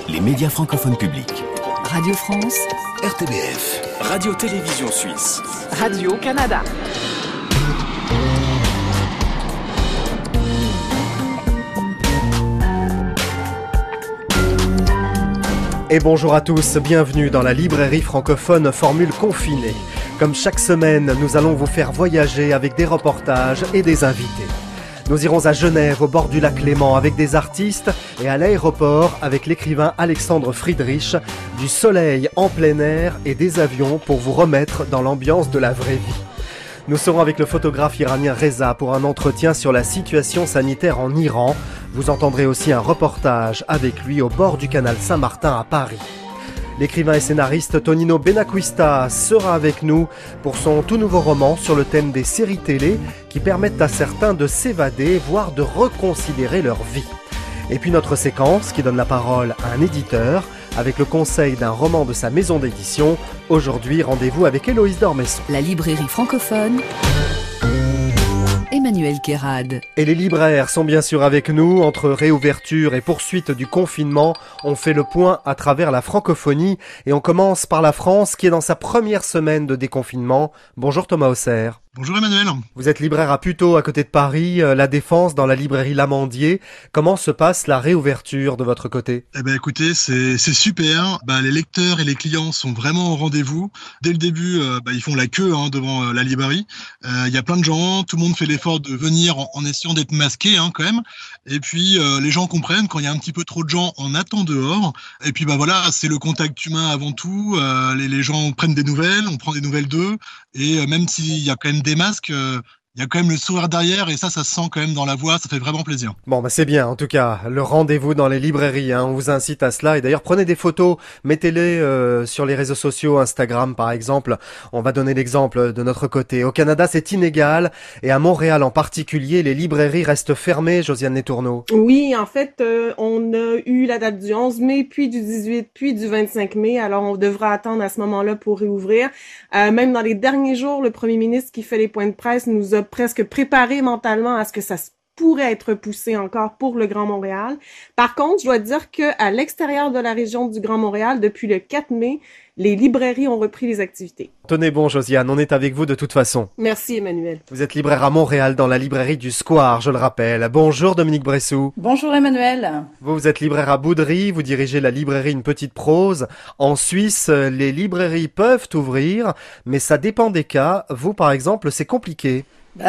les médias francophones publics. Radio France, RTBF, Radio-Télévision Suisse, Radio-Canada. Et bonjour à tous, bienvenue dans la librairie francophone Formule Confinée. Comme chaque semaine, nous allons vous faire voyager avec des reportages et des invités. Nous irons à Genève, au bord du lac Léman, avec des artistes, et à l'aéroport avec l'écrivain Alexandre Friedrich, du soleil en plein air et des avions pour vous remettre dans l'ambiance de la vraie vie. Nous serons avec le photographe iranien Reza pour un entretien sur la situation sanitaire en Iran. Vous entendrez aussi un reportage avec lui au bord du canal Saint-Martin à Paris. L'écrivain et scénariste Tonino Benacquista sera avec nous pour son tout nouveau roman sur le thème des séries télé qui permettent à certains de s'évader, voire de reconsidérer leur vie. Et puis notre séquence qui donne la parole à un éditeur avec le conseil d'un roman de sa maison d'édition. Aujourd'hui, rendez-vous avec Héloïse Dormesson. La librairie francophone, Emmanuel Kérad. Et les libraires sont bien sûr avec nous. Entre réouverture et poursuite du confinement, on fait le point à travers la francophonie. Et on commence par la France qui est dans sa première semaine de déconfinement. Bonjour Thomas Auxerre. Bonjour Emmanuel. Vous êtes libraire à Puteaux, à côté de Paris, La Défense, dans la librairie L'Amandier. Comment se passe la réouverture de votre côté ? Eh ben écoutez, c'est super. Les lecteurs et les clients sont vraiment au rendez-vous. Dès le début, ils font la queue devant la librairie. Il y a plein de gens, tout le monde fait l'effort de venir en essayant d'être masqué quand même. Et puis les gens comprennent quand il y a un petit peu trop de gens, on attend dehors. Et puis c'est le contact humain avant tout. Les gens prennent des nouvelles, on prend des nouvelles d'eux. Et même s'il y a quand même des masques, il y a quand même le sourire derrière et ça se sent quand même dans la voix, ça fait vraiment plaisir. Bon, c'est bien, en tout cas, le rendez-vous dans les librairies, on vous incite à cela. Et d'ailleurs, prenez des photos, mettez-les sur les réseaux sociaux, Instagram par exemple. On va donner l'exemple de notre côté. Au Canada, c'est inégal et à Montréal en particulier, les librairies restent fermées, Josiane Letourneau. Oui, en fait, on a eu la date du 11 mai, puis du 18, puis du 25 mai. Alors, on devra attendre à ce moment-là pour réouvrir. Même dans les derniers jours, le premier ministre qui fait les points de presse nous a presque préparé mentalement à ce que ça pourrait être poussé encore pour le Grand Montréal. Par contre, je dois dire que à l'extérieur de la région du Grand Montréal, depuis le 4 mai, les librairies ont repris les activités. Tenez bon, Josiane, on est avec vous de toute façon. Merci, Emmanuel. Vous êtes libraire à Montréal, dans la librairie du Square, je le rappelle. Bonjour, Dominique Bressou. Bonjour, Emmanuel. Vous êtes libraire à Boudry, vous dirigez la librairie Une Petite Prose. En Suisse, les librairies peuvent ouvrir, mais ça dépend des cas. Vous, par exemple, c'est compliqué.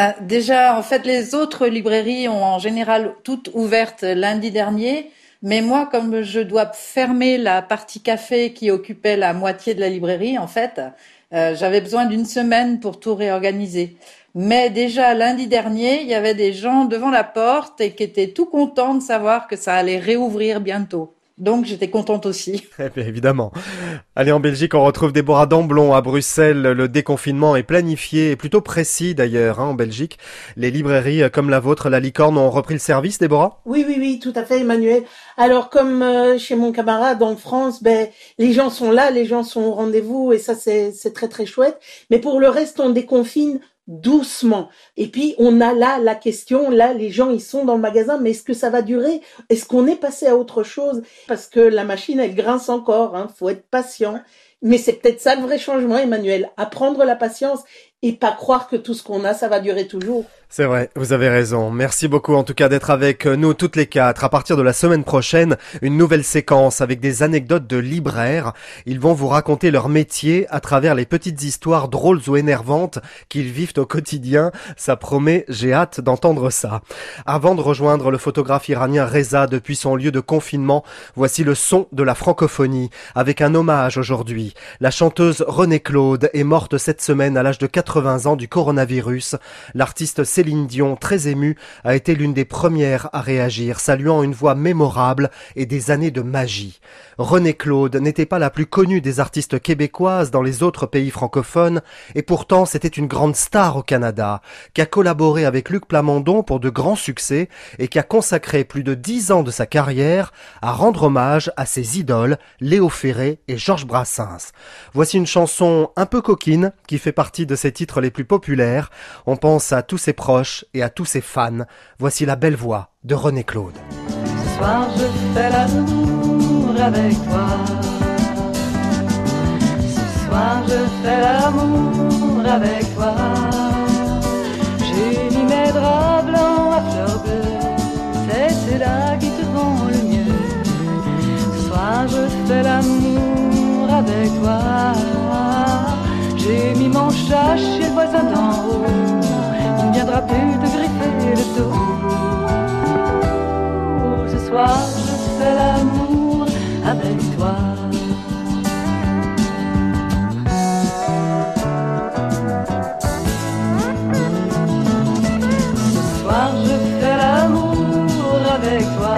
Déjà, en fait, les autres librairies ont en général toutes ouvertes lundi dernier. Mais moi, comme je dois fermer la partie café qui occupait la moitié de la librairie, en fait, j'avais besoin d'une semaine pour tout réorganiser. Mais déjà, lundi dernier, il y avait des gens devant la porte et qui étaient tout contents de savoir que ça allait réouvrir bientôt. Donc, j'étais contente aussi. Eh bien, évidemment. Allez, en Belgique, on retrouve Déborah Damblon à Bruxelles. Le déconfinement est planifié et plutôt précis d'ailleurs, en Belgique. Les librairies comme la vôtre, La Licorne, ont repris le service, Déborah ? Oui, tout à fait, Emmanuel. Alors, comme chez mon camarade en France, les gens sont là, les gens sont au rendez-vous et ça, c'est très, très chouette. Mais pour le reste, on déconfine doucement. Et puis, on a là la question, là, les gens, ils sont dans le magasin, mais est-ce que ça va durer ? Est-ce qu'on est passé à autre chose ? Parce que la machine, elle grince encore, faut être patient. Mais c'est peut-être ça le vrai changement, Emmanuel. Apprendre la patience et pas croire que tout ce qu'on a, ça va durer toujours. C'est vrai, vous avez raison. Merci beaucoup en tout cas d'être avec nous toutes les quatre. À partir de la semaine prochaine, une nouvelle séquence avec des anecdotes de libraires. Ils vont vous raconter leur métier à travers les petites histoires drôles ou énervantes qu'ils vivent au quotidien. Ça promet, j'ai hâte d'entendre ça. Avant de rejoindre le photographe iranien Reza depuis son lieu de confinement, voici le son de la francophonie avec un hommage aujourd'hui. La chanteuse René Claude est morte cette semaine à l'âge de 80 ans du coronavirus. L'artiste Céline Dion, très émue, a été l'une des premières à réagir, saluant une voix mémorable et des années de magie. René Claude n'était pas la plus connue des artistes québécoises dans les autres pays francophones, et pourtant c'était une grande star au Canada, qui a collaboré avec Luc Plamondon pour de grands succès et qui a consacré plus de 10 ans de sa carrière à rendre hommage à ses idoles, Léo Ferré et Georges Brassens. Voici une chanson un peu coquine qui fait partie de ses titres les plus populaires. On pense à tous ses proches et à tous ses fans. Voici la belle voix de René Claude. Ce soir je fais l'amour avec toi. Ce soir je fais l'amour avec toi. J'ai mis mes draps blancs à fleurs bleues, c'est ceux-là qui te vont le mieux. Ce soir je fais l'amour avec toi. J'ai mis mon chat chez le voisin d'en haut, il ne viendra plus te griffer le dos. Ce soir je fais l'amour avec toi. Ce soir je fais l'amour avec toi.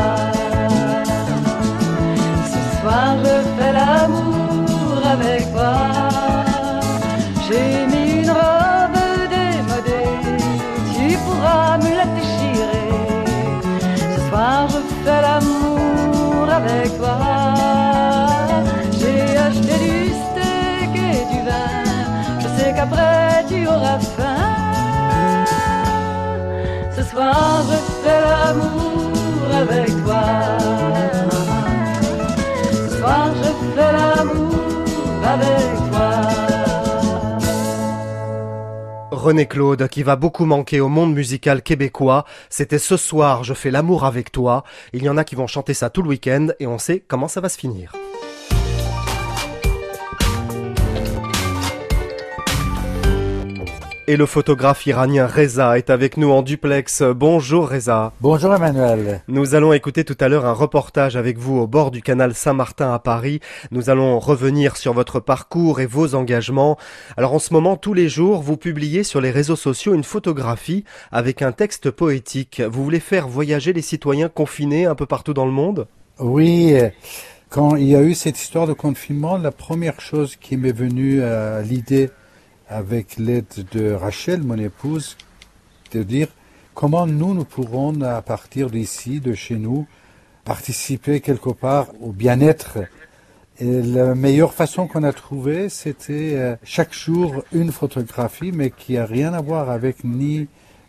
Ce soir je fais l'amour avec toi. J'ai mis une robe démodée, tu pourras me la déchirer. Ce soir je fais l'amour avec toi. J'ai acheté du steak et du vin, je sais qu'après tu auras faim. Ce soir je fais l'amour avec toi. Ce soir je fais l'amour avec toi. René Claude, qui va beaucoup manquer au monde musical québécois. C'était Ce soir, je fais l'amour avec toi. Il y en a qui vont chanter ça tout le week-end et on sait comment ça va se finir. Et le photographe iranien Reza est avec nous en duplex. Bonjour Reza. Bonjour Emmanuel. Nous allons écouter tout à l'heure un reportage avec vous au bord du canal Saint-Martin à Paris. Nous allons revenir sur votre parcours et vos engagements. Alors en ce moment, tous les jours, vous publiez sur les réseaux sociaux une photographie avec un texte poétique. Vous voulez faire voyager les citoyens confinés un peu partout dans le monde ? Oui, quand il y a eu cette histoire de confinement, la première chose qui m'est venue à l'idée, avec l'aide de Rachel, mon épouse, de dire comment nous pourrons, à partir d'ici, de chez nous, participer quelque part au bien-être. Et la meilleure façon qu'on a trouvée, c'était chaque jour une photographie, mais qui n'a rien à voir avec ni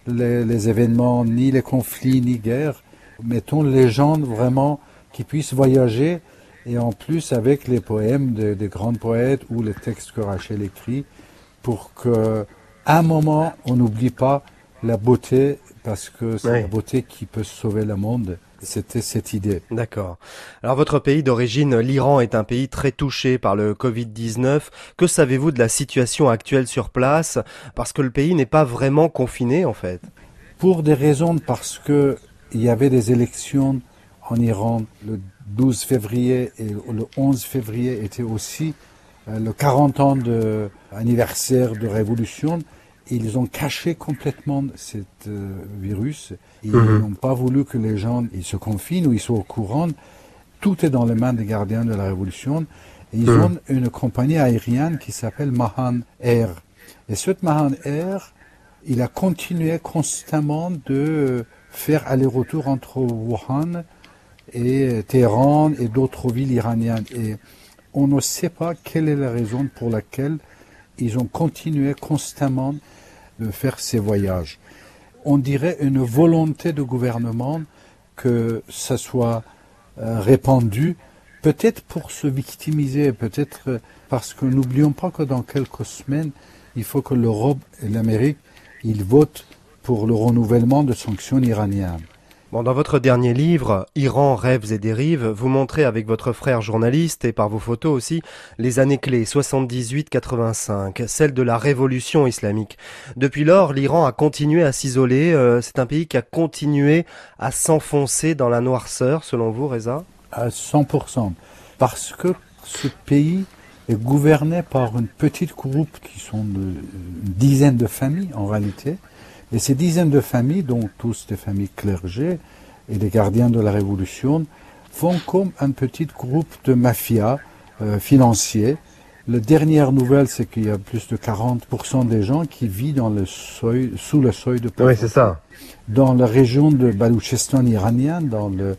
les événements, ni les conflits, ni guerres. Mettons les gens vraiment qui puissent voyager, et en plus avec les poèmes des grands poètes ou les textes que Rachel écrit, pour qu'à un moment, on n'oublie pas la beauté, parce que c'est la beauté qui peut sauver le monde. C'était cette idée. D'accord. Alors votre pays d'origine, l'Iran, est un pays très touché par le Covid-19. Que savez-vous de la situation actuelle sur place ? Parce que le pays n'est pas vraiment confiné, en fait. Pour des raisons, parce que il y avait des élections en Iran le 12 février et le 11 février était aussi le 40 ans de anniversaire de révolution. Ils ont caché complètement ce virus. Ils n'ont pas voulu que les gens ils se confinent ou ils soient au courant. Tout est dans les mains des gardiens de la révolution. Et ils ont une compagnie aérienne qui s'appelle Mahan Air. Et cette Mahan Air, il a continué constamment de faire aller-retour entre Wuhan et Téhéran et d'autres villes iraniennes. Et on ne sait pas quelle est la raison pour laquelle ils ont continué constamment de faire ces voyages. On dirait une volonté de gouvernement que ça soit répandu, peut-être pour se victimiser, peut-être parce que n'oublions pas que dans quelques semaines, il faut que l'Europe et l'Amérique, ils votent pour le renouvellement de sanctions iraniennes. Bon, dans votre dernier livre, Iran, rêves et dérives, vous montrez avec votre frère journaliste et par vos photos aussi les années clés 78-85, celles de la révolution islamique. Depuis lors, l'Iran a continué à s'isoler. C'est un pays qui a continué à s'enfoncer dans la noirceur, selon vous, Reza ? À 100%. Parce que ce pays est gouverné par une petite groupe qui sont une dizaine de familles en réalité. Et ces dizaines de familles, dont tous des familles clergées et des gardiens de la Révolution, font comme un petit groupe de mafia financiers. La dernière nouvelle, c'est qu'il y a plus de 40% des gens qui vivent dans le seuil, sous le seuil de pauvreté. Oui, c'est ça. Dans la région de Baloutchistan iranien, dans le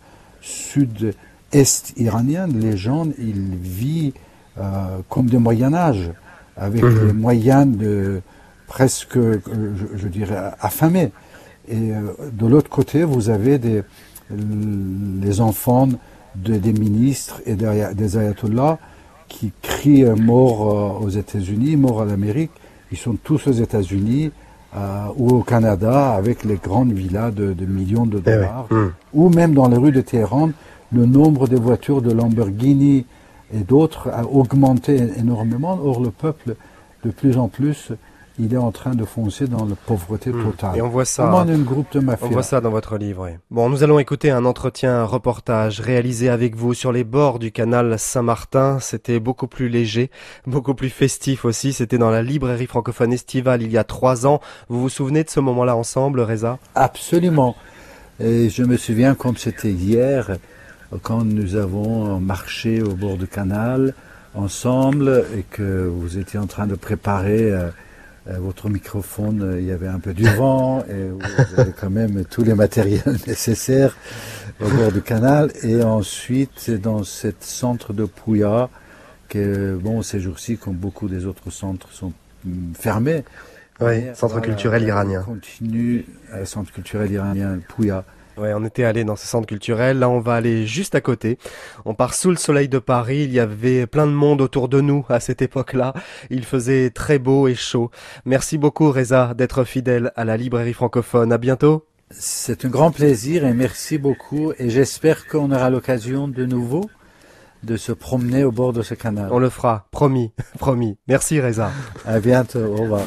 sud-est iranien, les gens ils vivent comme du Moyen-Âge, avec les moyens de presque, je dirais, affamés. Et de l'autre côté, vous avez les enfants des ministres et des ayatollahs qui crient mort aux États-Unis, mort à l'Amérique. Ils sont tous aux États-Unis ou au Canada avec les grandes villas de millions de dollars. Ou même dans les rues de Téhéran, le nombre de voitures de Lamborghini et d'autres a augmenté énormément. Or, le peuple, de plus en plus, il est en train de foncer dans la pauvreté totale. Et on voit ça. Comment un groupe de mafia. On voit ça dans votre livre. Oui. Bon, nous allons écouter un entretien, un reportage réalisé avec vous sur les bords du canal Saint-Martin. C'était beaucoup plus léger, beaucoup plus festif aussi. C'était dans la librairie francophone estivale il y a 3 ans. Vous vous souvenez de ce moment-là ensemble, Reza? Absolument. Et je me souviens comme c'était hier, quand nous avons marché au bord du canal ensemble et que vous étiez en train de préparer votre microphone, il y avait un peu du vent et vous avez quand même tous les matériels nécessaires au bord du canal. Et ensuite, dans ce centre de Pouya, que bon, ces jours-ci, comme beaucoup des autres centres, sont fermés. Oui, centre culturel iranien. On continue à centre culturel iranien Pouya. Ouais, on était allé dans ce centre culturel. Là, on va aller juste à côté. On part sous le soleil de Paris. Il y avait plein de monde autour de nous à cette époque-là. Il faisait très beau et chaud. Merci beaucoup, Reza, d'être fidèle à la librairie francophone. À bientôt. C'est un grand plaisir et merci beaucoup. Et j'espère qu'on aura l'occasion de nouveau de se promener au bord de ce canal. On le fera. Promis. Promis. Merci, Reza. À bientôt. Au revoir.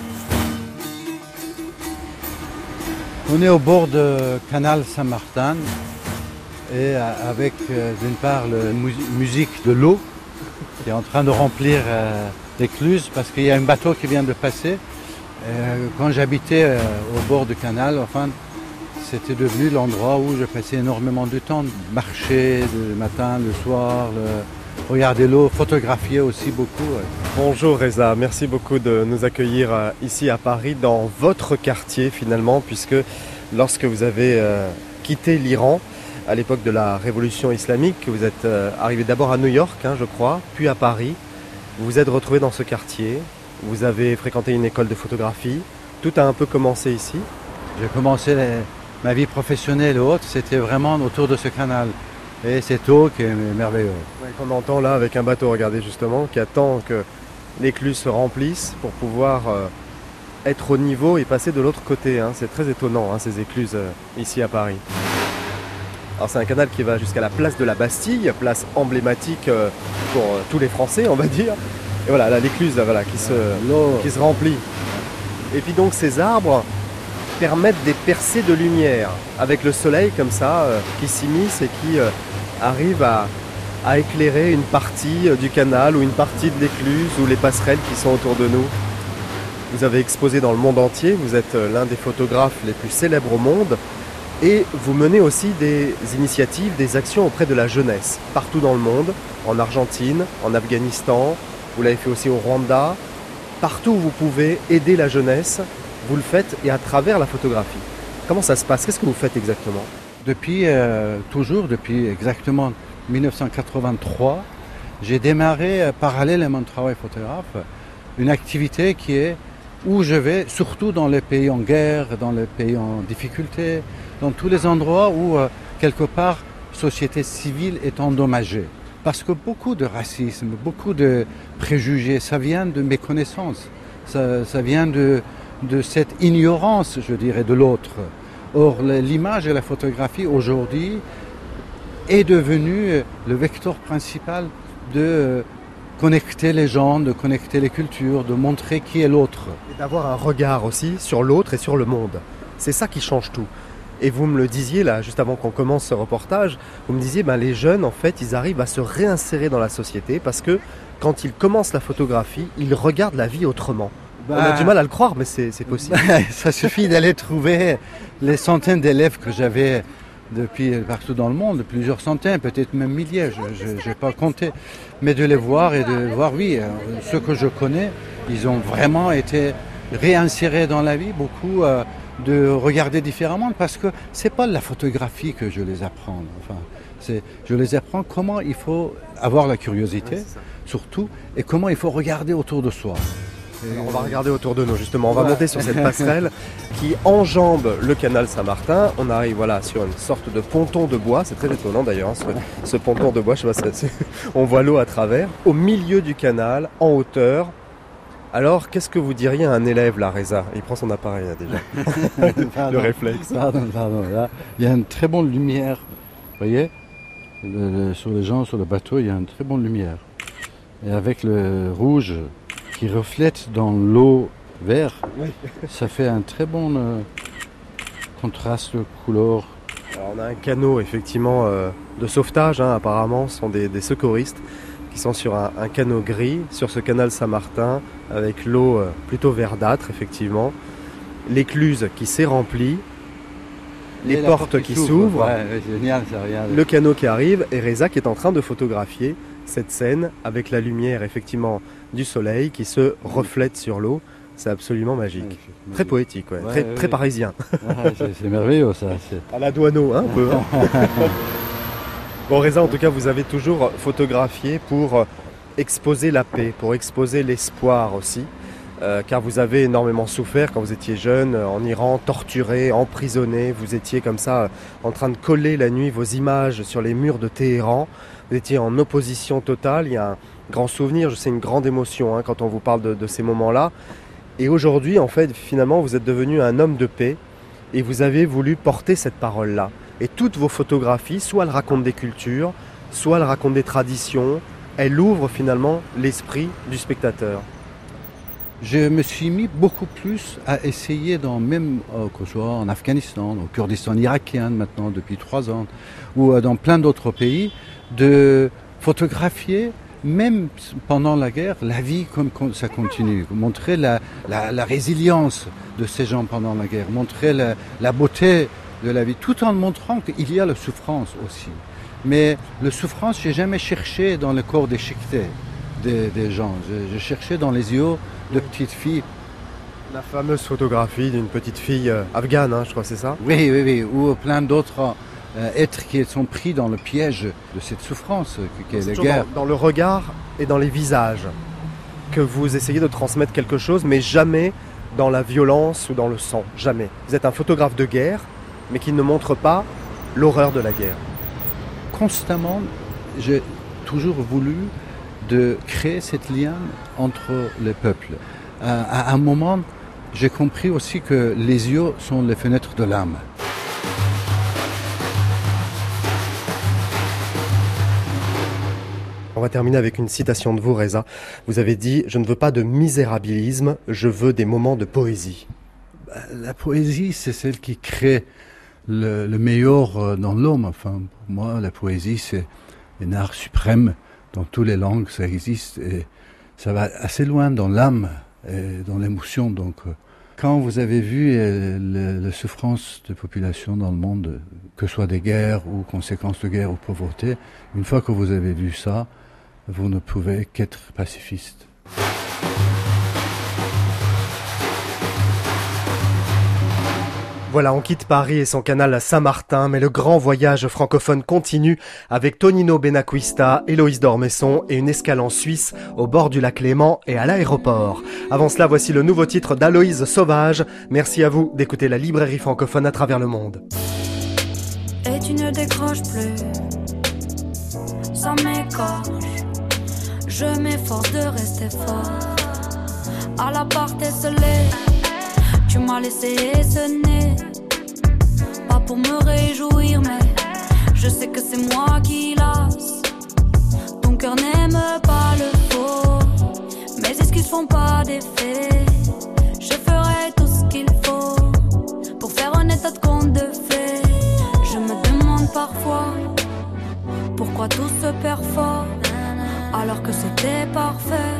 On est au bord du canal Saint-Martin et avec d'une part la musique de l'eau qui est en train de remplir l'écluse parce qu'il y a un bateau qui vient de passer. Quand j'habitais au bord du canal, enfin, c'était devenu l'endroit où je passais énormément de temps, marcher le matin, le soir, regarder l'eau, photographier aussi beaucoup. Bonjour Reza, merci beaucoup de nous accueillir ici à Paris, dans votre quartier finalement, puisque lorsque vous avez quitté l'Iran, à l'époque de la révolution islamique, vous êtes arrivé d'abord à New York, je crois, puis à Paris, vous vous êtes retrouvé dans ce quartier, vous avez fréquenté une école de photographie, tout a un peu commencé ici. J'ai commencé ma vie professionnelle et autres, c'était vraiment autour de ce canal. Et cette eau qui est merveilleuse. Ouais, qu'on entend là avec un bateau, regardez justement, qui attend que l'écluse se remplisse pour pouvoir être au niveau et passer de l'autre côté. C'est très étonnant, ces écluses ici à Paris. Alors c'est un canal qui va jusqu'à la place de la Bastille, place emblématique pour tous les Français, on va dire. Et voilà, là l'écluse qui se remplit. Et puis donc ces arbres permettent des percées de lumière avec le soleil comme ça qui s'immisce et qui arrive à éclairer une partie du canal ou une partie de l'écluse ou les passerelles qui sont autour de nous. Vous avez exposé dans le monde entier, vous êtes l'un des photographes les plus célèbres au monde et vous menez aussi des initiatives, des actions auprès de la jeunesse partout dans le monde, en Argentine, en Afghanistan, vous l'avez fait aussi au Rwanda. Partout où vous pouvez aider la jeunesse, vous le faites et à travers la photographie. Comment ça se passe? Qu'est-ce que vous faites exactement? Depuis exactement 1983, j'ai démarré parallèle à mon travail photographe une activité qui est où je vais, surtout dans les pays en guerre, dans les pays en difficulté, dans tous les endroits où quelque part société civile est endommagée. Parce que beaucoup de racisme, beaucoup de préjugés, ça vient de méconnaissance, ça vient de cette ignorance, je dirais, de l'autre. Or, l'image et la photographie aujourd'hui est devenue le vecteur principal de connecter les gens, de connecter les cultures, de montrer qui est l'autre. Et d'avoir un regard aussi sur l'autre et sur le monde. C'est ça qui change tout. Et vous me le disiez là, juste avant qu'on commence ce reportage, vous me disiez, les jeunes, en fait, ils arrivent à se réinsérer dans la société parce que quand ils commencent la photographie, ils regardent la vie autrement. On a du mal à le croire, mais c'est possible. Ça suffit d'aller trouver les centaines d'élèves que j'avais depuis partout dans le monde, plusieurs centaines, peut-être même milliers, je n'ai pas compté. Mais de les voir et de voir, oui, ceux que je connais, ils ont vraiment été réinsérés dans la vie, beaucoup de regarder différemment, parce que c'est pas la photographie que je les apprends. Enfin, je les apprends comment il faut avoir la curiosité, surtout, et comment il faut regarder autour de soi. On va regarder autour de nous justement, on va monter sur cette passerelle qui enjambe le canal Saint-Martin. On arrive sur une sorte de ponton de bois. C'est très étonnant d'ailleurs, ce ponton de bois. Je sais pas, on voit l'eau à travers. Au milieu du canal, en hauteur. Alors, qu'est-ce que vous diriez à un élève là, Reza? Il prend son appareil là déjà. Le réflexe. Pardon. Là, il y a une très bonne lumière. Vous voyez, sur les gens, sur le bateau, il y a une très bonne lumière. Et avec le rouge qui reflète dans l'eau vert, ça fait un très bon contraste de couleur. Alors, on a un canot effectivement de sauvetage, apparemment, ce sont des secouristes qui sont sur un canot gris, sur ce canal Saint-Martin, avec l'eau plutôt verdâtre, effectivement. L'écluse qui s'est remplie, les portes qui s'ouvrent, génial, ça, regarde. Le canot qui arrive, et Reza qui est en train de photographier cette scène avec la lumière, effectivement, du soleil qui se reflète sur l'eau. C'est absolument magique. Très poétique, très parisien. C'est merveilleux, ça. À la Douaneau, un peu. Bon, Reza, en tout cas, vous avez toujours photographié pour exposer la paix, pour exposer l'espoir aussi, car vous avez énormément souffert quand vous étiez jeune, en Iran, torturé, emprisonné. Vous étiez comme ça, en train de coller la nuit vos images sur les murs de Téhéran. Vous étiez en opposition totale. Il y a un grand souvenir, je sais, une grande émotion quand on vous parle de ces moments-là. Et aujourd'hui, en fait, finalement, vous êtes devenu un homme de paix et vous avez voulu porter cette parole-là. Et toutes vos photographies, soit elles racontent des cultures, soit elles racontent des traditions, elles ouvrent finalement l'esprit du spectateur. Je me suis mis beaucoup plus à essayer, même que ce soit en Afghanistan, au Kurdistan irakien maintenant depuis 3 ans, ou dans plein d'autres pays, de photographier, même pendant la guerre, la vie comme ça continue. Montrer la résilience de ces gens pendant la guerre, montrer la beauté de la vie, tout en montrant qu'il y a la souffrance aussi. Mais la souffrance, j'ai jamais cherché dans le corps déchiqueté des gens. Je cherchais dans les yeux de petites filles. La fameuse photographie d'une petite fille afghane, je crois, c'est ça? Oui, ou plein d'autres êtres qui sont pris dans le piège de cette souffrance qu'est la guerre. Dans le regard et dans les visages, que vous essayez de transmettre quelque chose, mais jamais dans la violence ou dans le sang, jamais. Vous êtes un photographe de guerre, mais qui ne montre pas l'horreur de la guerre. Constamment, j'ai toujours voulu de créer cette lien entre les peuples. À un moment, j'ai compris aussi que les yeux sont les fenêtres de l'âme. On va terminer avec une citation de vous, Reza. Vous avez dit « Je ne veux pas de misérabilisme, je veux des moments de poésie ». La poésie, c'est celle qui crée le meilleur dans l'homme. Enfin, pour moi, la poésie, c'est un art suprême. Dans toutes les langues, ça existe. Et ça va assez loin dans l'âme et dans l'émotion. Donc, quand vous avez vu la souffrance de population dans le monde, que ce soit des guerres ou conséquences de guerre ou pauvreté, une fois que vous avez vu ça, vous ne pouvez qu'être pacifiste. Voilà, on quitte Paris et son canal Saint-Martin, mais le grand voyage francophone continue avec Tonino Benacquista, Héloïse d'Ormesson et une escale en Suisse au bord du lac Léman et à l'aéroport. Avant cela, voici le nouveau titre d'Aloïse Sauvage. Merci à vous d'écouter la librairie francophone à travers le monde. Et tu ne décroches plus, ça m'écorche. Je m'efforce de rester fort. À la part esselée, tu m'as laissé sonner. Pas pour me réjouir, mais je sais que c'est moi qui lasse. Ton cœur n'aime pas le faux, mes excuses font pas d'effet. Je ferai tout ce qu'il faut pour faire un état de compte de fait. Je me demande parfois pourquoi tout se perd fort alors que c'était parfait.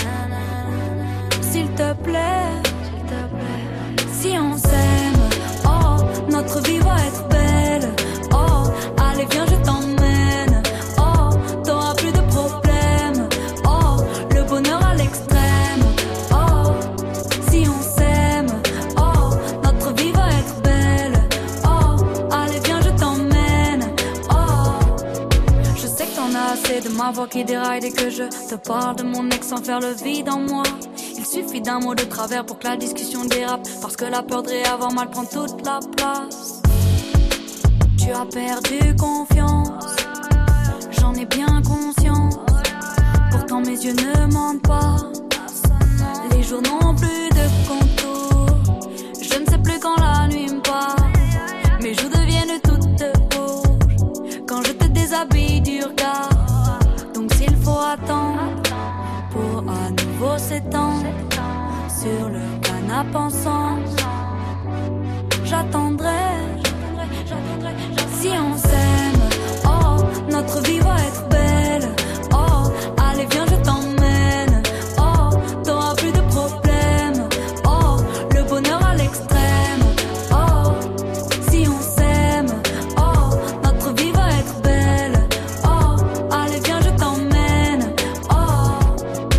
S'il te plaît, si on s'aime, oh, notre vie va être belle. Oh, allez viens je t'emmène. Oh, t'auras plus de problèmes. Oh, le bonheur à l'extrême. Oh, si on s'aime, oh, notre vie va être belle. Oh, allez viens je t'emmène. Oh, je sais que t'en as assez de ma voix qui déraille dès que je te parle de mon ex sans faire le vide en moi. Il Suffit d'un mot de travers pour que la discussion dérape. Parce que la peur de réavoir mal prend toute la place. Tu as perdu confiance, j'en ai bien conscience. Pourtant mes yeux ne mentent pas. Les jours n'ont plus de contour. Je ne sais plus quand la nuit me parle. Mes joues deviennent toutes rouges quand je te déshabille du regard. Donc s'il faut attendre pour à nouveau s'étendre sur le canapé ensemble, j'attendrai. Si on s'aime, oh, notre vie va être belle. Oh, allez viens je t'emmène. Oh, t'auras plus de problèmes. Oh, le bonheur à l'extrême. Oh, si on s'aime, oh, notre vie va être belle. Oh, allez viens je t'emmène. Oh,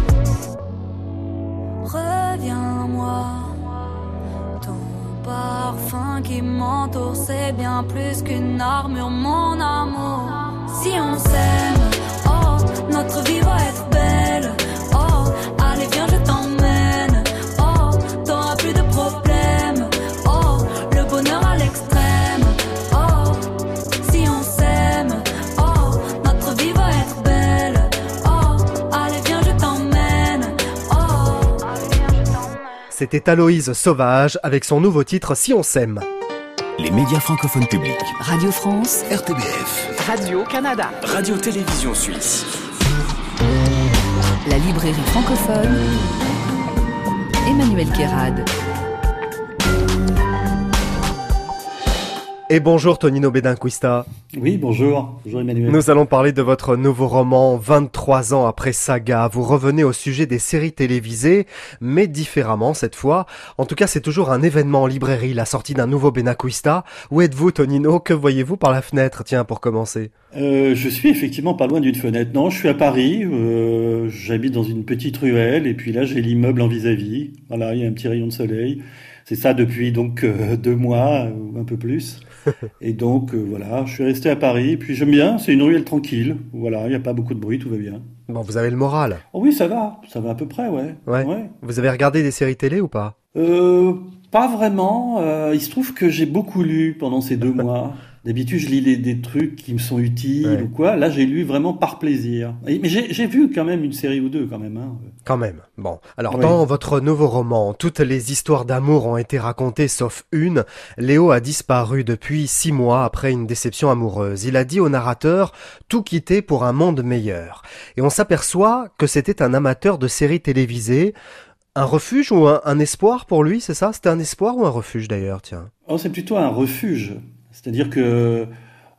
reviens-moi. Ton parfum qui m'entoure, c'est bien plus qu'une armure, mon amour. Si on s'aime, oh, notre vie va être belle. Oh, allez viens je t'emmène. Oh, t'auras plus de problèmes. Oh, le bonheur à l'extrême. Oh, si on s'aime, oh, notre vie va être belle. Oh, allez viens je t'emmène. Oh, allez viens je t'emmène. C'était Aloïse Sauvage avec son nouveau titre Si on s'aime. Les médias francophones publics. Radio France, RTBF. Radio-Canada. Radio-Télévision Suisse. La librairie francophone. Emmanuel Kérad. Et bonjour Tonino Bedinquista. Oui, bonjour. Bonjour Emmanuel. Nous allons parler de votre nouveau roman 23 ans après Saga. Vous revenez au sujet des séries télévisées, mais différemment cette fois. En tout cas, c'est toujours un événement en librairie, la sortie d'un nouveau Bedinquista. Où êtes-vous Tonino? Que voyez-vous par la fenêtre? Tiens, pour commencer. Je suis effectivement pas loin d'une fenêtre. Non, je suis à Paris. J'habite dans une petite ruelle et puis là, j'ai l'immeuble en vis-à-vis. Voilà, il y a un petit rayon de soleil. C'est ça depuis donc 2 mois ou un peu plus. Et donc voilà, je suis resté à Paris. Et puis j'aime bien, c'est une ruelle tranquille. Voilà, il n'y a pas beaucoup de bruit, tout va bien. Bon, vous avez le moral. Oh oui, ça va à peu près, ouais. Vous avez regardé des séries télé ou pas? Pas vraiment. Il se trouve que j'ai beaucoup lu pendant ces 2 mois. D'habitude, je lis des trucs qui me sont utiles ou quoi. Là, j'ai lu vraiment par plaisir. Mais j'ai vu quand même une série ou deux, quand même. Hein. Quand même. Bon. Alors, dans votre nouveau roman, toutes les histoires d'amour ont été racontées sauf une. Léo a disparu depuis 6 mois après une déception amoureuse. Il a dit au narrateur tout quitter pour un monde meilleur. Et on s'aperçoit que c'était un amateur de séries télévisées. Un refuge ou un espoir pour lui, c'est ça? C'était un espoir ou un refuge d'ailleurs, tiens? Oh, c'est plutôt un refuge. C'est-à-dire que,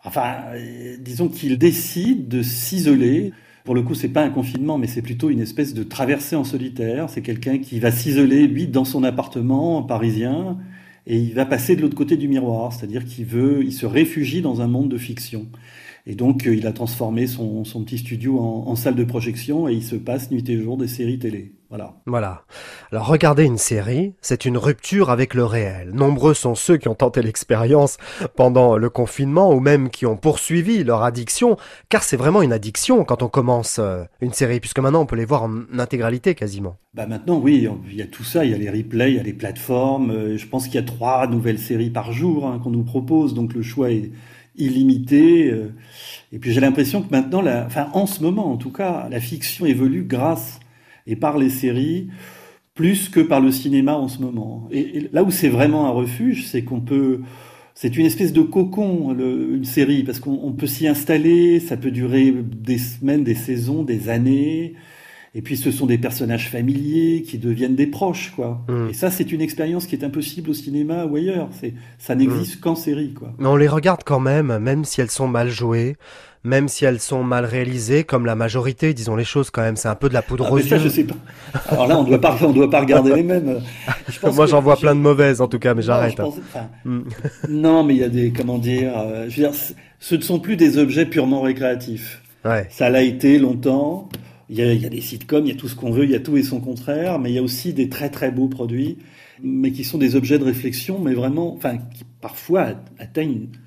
disons qu'il décide de s'isoler. Pour le coup, c'est pas un confinement, mais c'est plutôt une espèce de traversée en solitaire. C'est quelqu'un qui va s'isoler, lui, dans son appartement parisien, et il va passer de l'autre côté du miroir. C'est-à-dire il se réfugie dans un monde de fiction. Et donc, il a transformé son petit studio en salle de projection et il se passe nuit et jour des séries télé. Voilà. Alors, regarder une série, c'est une rupture avec le réel. Nombreux sont ceux qui ont tenté l'expérience pendant le confinement ou même qui ont poursuivi leur addiction, car c'est vraiment une addiction quand on commence une série, puisque maintenant on peut les voir en intégralité quasiment. Maintenant, oui, il y a tout ça, il y a les replays, il y a les plateformes. Je pense qu'il y a 3 nouvelles séries par jour qu'on nous propose, donc le choix est illimité. Et puis j'ai l'impression que maintenant, en ce moment en tout cas, la fiction évolue grâce et par les séries plus que par le cinéma en ce moment. Et là où c'est vraiment un refuge, c'est une espèce de cocon, une série, parce qu'on peut s'y installer, ça peut durer des semaines, des saisons, des années. Et puis ce sont des personnages familiers qui deviennent des proches, quoi. Et ça, c'est une expérience qui est impossible au cinéma ou ailleurs. Ça n'existe qu'en série, quoi. Mais on les regarde quand même si elles sont mal jouées, même si elles sont mal réalisées, comme la majorité, disons les choses quand même. C'est un peu de la poudre aux yeux. Ça, je sais pas. Alors là, on doit pas regarder les mêmes. Moi, j'en vois plein de mauvaises, en tout cas, mais j'arrête. Non, mais il y a des, je veux dire, ce ne sont plus des objets purement récréatifs. Ouais. Ça l'a été longtemps. Il y a des sitcoms, il y a tout ce qu'on veut, il y a tout et son contraire, mais il y a aussi des très très beaux produits, mais qui sont des objets de réflexion, mais vraiment, qui parfois atteignent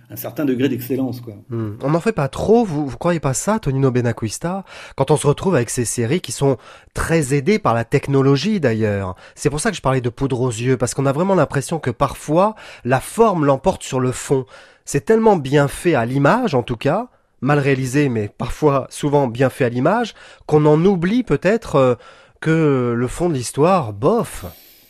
un certain degré d'excellence, quoi. On n'en fait pas trop, vous croyez pas ça, Tonino Benacquista, quand on se retrouve avec ces séries qui sont très aidées par la technologie d'ailleurs. C'est pour ça que je parlais de poudre aux yeux, parce qu'on a vraiment l'impression que parfois, la forme l'emporte sur le fond. C'est tellement bien fait à l'image, en tout cas, mal réalisé, mais parfois souvent bien fait à l'image, qu'on en oublie peut-être que le fond de l'histoire, bof.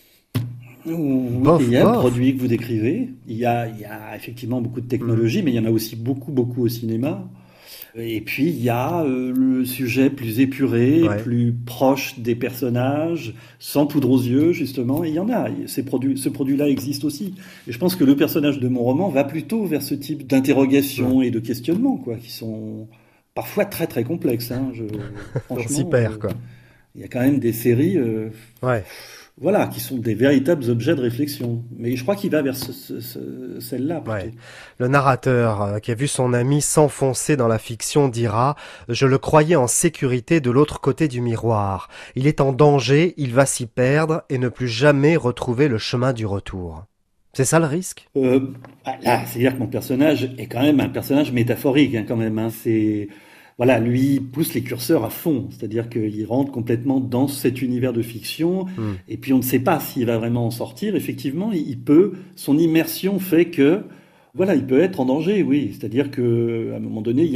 Oui, Bof, il y a le bof. produit que vous décrivez. Il y a effectivement beaucoup de technologie, mais il y en a aussi beaucoup, beaucoup au cinéma. Et puis, il y a le sujet plus épuré, Ouais. plus proche des personnages, sans poudre aux yeux, justement. Et il y en a. Ce produit-là existe aussi. Et je pense que le personnage de mon roman va plutôt vers ce type d'interrogation et de questionnement, quoi, qui sont parfois très, très complexes. Hein. On Franchement, s'y perd, quoi. il y a quand même des séries... Ouais. Voilà, qui sont des véritables objets de réflexion. Mais je crois qu'il va vers celle-là, plutôt. Ouais. Le narrateur qui a vu son ami s'enfoncer dans la fiction dira « Je le croyais en sécurité de l'autre côté du miroir. Il est en danger, il va s'y perdre et ne plus jamais retrouver le chemin du retour. » C'est ça le risque ? Là, c'est-à-dire que mon personnage est quand même un personnage métaphorique, hein, quand même. Hein. Voilà, lui il pousse les curseurs à fond, c'est-à-dire qu'il rentre complètement dans cet univers de fiction, et puis on ne sait pas s'il va vraiment en sortir. Effectivement, son immersion fait que, voilà, il peut être en danger, oui. C'est-à-dire que à un moment donné,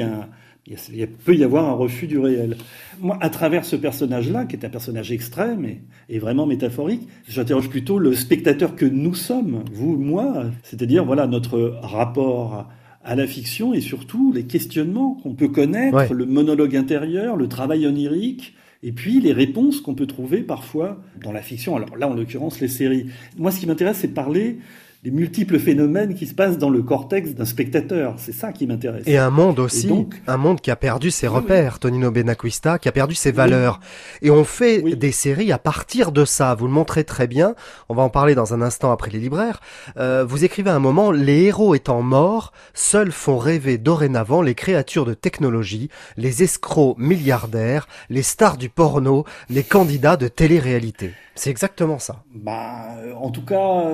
il peut y avoir un refus du réel. Moi, à travers ce personnage-là, qui est un personnage extrême et vraiment métaphorique, j'interroge plutôt le spectateur que nous sommes, vous, moi, c'est-à-dire, voilà, notre rapport à la fiction et surtout les questionnements qu'on peut connaître, Ouais. le monologue intérieur, le travail onirique, et puis les réponses qu'on peut trouver parfois dans la fiction. Alors là, en l'occurrence, les séries. Moi, ce qui m'intéresse, c'est de parler des multiples phénomènes qui se passent dans le cortex d'un spectateur. C'est ça qui m'intéresse. Et un monde aussi, Et donc- un monde qui a perdu ses Oui, repères, Tonino Benacquista, qui a perdu ses valeurs. Et on fait des séries à partir de ça, vous le montrez très bien, on va en parler dans un instant après les libraires. Vous écrivez à un moment, les héros étant morts, seuls font rêver dorénavant les créatures de technologie, les escrocs milliardaires, les stars du porno, les candidats de télé-réalité. C'est exactement ça. En tout cas...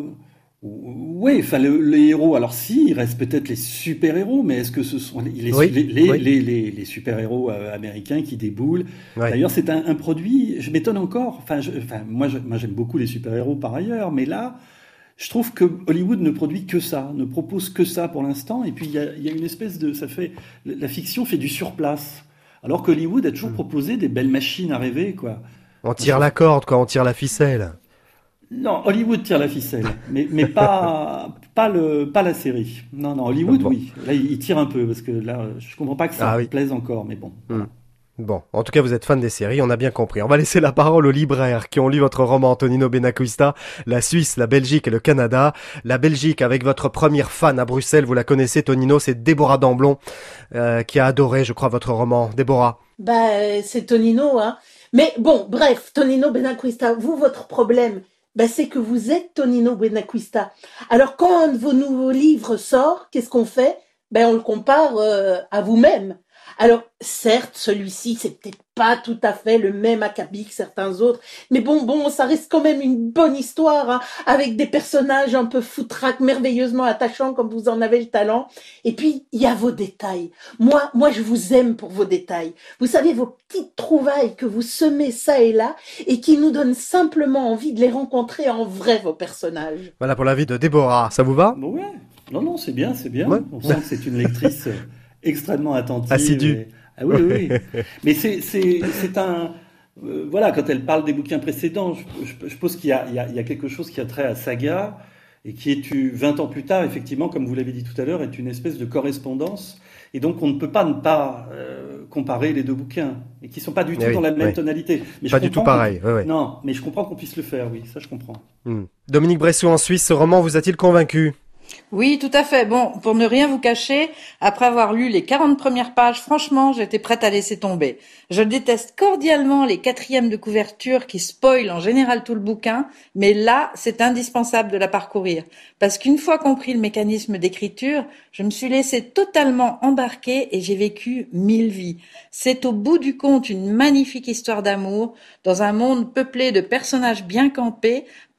Oui, enfin les héros. Alors si, il reste peut-être les super-héros, mais est-ce que ce sont les super-héros américains qui déboulent? Ouais. D'ailleurs, c'est un produit. Je m'étonne encore. Moi j'aime beaucoup les super-héros par ailleurs, mais là, je trouve que Hollywood ne produit que ça, ne propose que ça pour l'instant. Et puis il y a une espèce de, la fiction fait du surplace, alors qu'Hollywood a toujours proposé des belles machines à rêver, quoi. On tire la corde, quoi, on tire la ficelle. Non, Hollywood tire la ficelle, mais pas la série. Non, Hollywood, Bon. oui. Là, il tire un peu, parce que là, je comprends pas que ça me plaise encore, mais bon. Bon, en tout cas, vous êtes fan des séries, on a bien compris. On va laisser la parole aux libraires qui ont lu votre roman, Tonino Benacquista, la Suisse, la Belgique et le Canada. La Belgique, avec votre première fan à Bruxelles, vous la connaissez, Tonino, c'est Déborah Damblon, qui a adoré, je crois, votre roman. Déborah. C'est Tonino, hein. Mais bon, bref, Tonino Benacquista, vous, votre problème, c'est que vous êtes Tonino Benacquista. Alors, quand un de vos nouveaux livres sort, qu'est-ce qu'on fait? On le compare à vous-même. Alors, certes, celui-ci, c'est peut-être pas tout à fait le même acabit que certains autres, mais bon, ça reste quand même une bonne histoire, hein, avec des personnages un peu foutraques, merveilleusement attachants, comme vous en avez le talent. Et puis, il y a vos détails. Moi, je vous aime pour vos détails. Vous savez, vos petites trouvailles que vous semez ça et là, et qui nous donnent simplement envie de les rencontrer en vrai, vos personnages. Voilà pour l'avis de Déborah, ça vous va? Ouais. Non, c'est bien. Ouais. On sent que c'est une lectrice extrêmement attentive. Assidue. Ah oui. Mais c'est un... voilà, quand elle parle des bouquins précédents, je pense qu'il y a quelque chose qui a trait à Saga, et qui est 20 ans plus tard, effectivement, comme vous l'avez dit tout à l'heure, est une espèce de correspondance. Et donc, on ne peut pas ne pas comparer les deux bouquins, et qui ne sont pas du tout dans la même tonalité. Mais pas du tout pareil. Ouais. Non, mais je comprends qu'on puisse le faire, oui, ça je comprends. Dominique Bressot, en Suisse, ce roman vous a-t-il convaincu? Oui, tout à fait. Bon, pour ne rien vous cacher, après avoir lu les 40 premières pages, franchement, j'étais prête à laisser tomber. Je déteste cordialement les 4e de couverture qui spoilent en général tout le bouquin, mais là, c'est indispensable de la parcourir. Parce qu'une fois compris le mécanisme d'écriture, je me suis laissée totalement embarquer et j'ai vécu 1000 vies. C'est au bout du compte une magnifique histoire d'amour, dans un monde peuplé de personnages bien campés,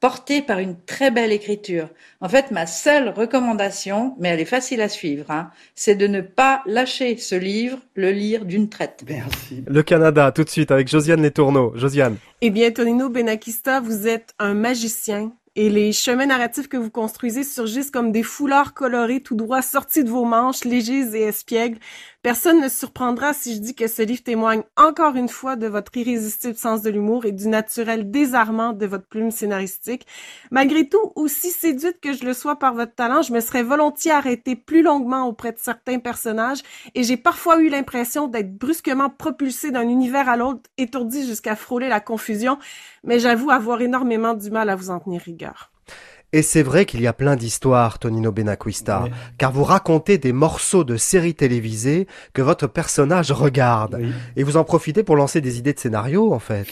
porté par une très belle écriture. En fait, ma seule recommandation, mais elle est facile à suivre, c'est de ne pas lâcher ce livre, le lire d'une traite. Merci. Le Canada, tout de suite, avec Josiane Letourneau. Josiane. Eh bien, Tonino Benakista, vous êtes un magicien. Et les chemins narratifs que vous construisez surgissent comme des foulards colorés tout droit sortis de vos manches, légers et espiègles. Personne ne se surprendra si je dis que ce livre témoigne encore une fois de votre irrésistible sens de l'humour et du naturel désarmant de votre plume scénaristique. Malgré tout, aussi séduite que je le sois par votre talent, je me serais volontiers arrêtée plus longuement auprès de certains personnages et j'ai parfois eu l'impression d'être brusquement propulsée d'un univers à l'autre, étourdie jusqu'à frôler la confusion, mais j'avoue avoir énormément du mal à vous en tenir rigueur. Et c'est vrai qu'il y a plein d'histoires, Tonino Benakista, oui. Car vous racontez des morceaux de séries télévisées que votre personnage regarde. Oui. Et vous en profitez pour lancer des idées de scénario, en fait.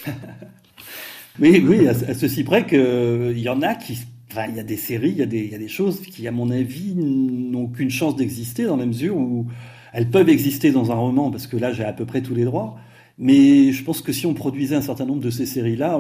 Oui, à ceci près qu'il y en a qui... Enfin, il y a des séries, il y a des choses qui, à mon avis, n'ont qu'une chance d'exister dans la mesure où elles peuvent exister dans un roman, parce que là, j'ai à peu près tous les droits. Mais je pense que si on produisait un certain nombre de ces séries-là...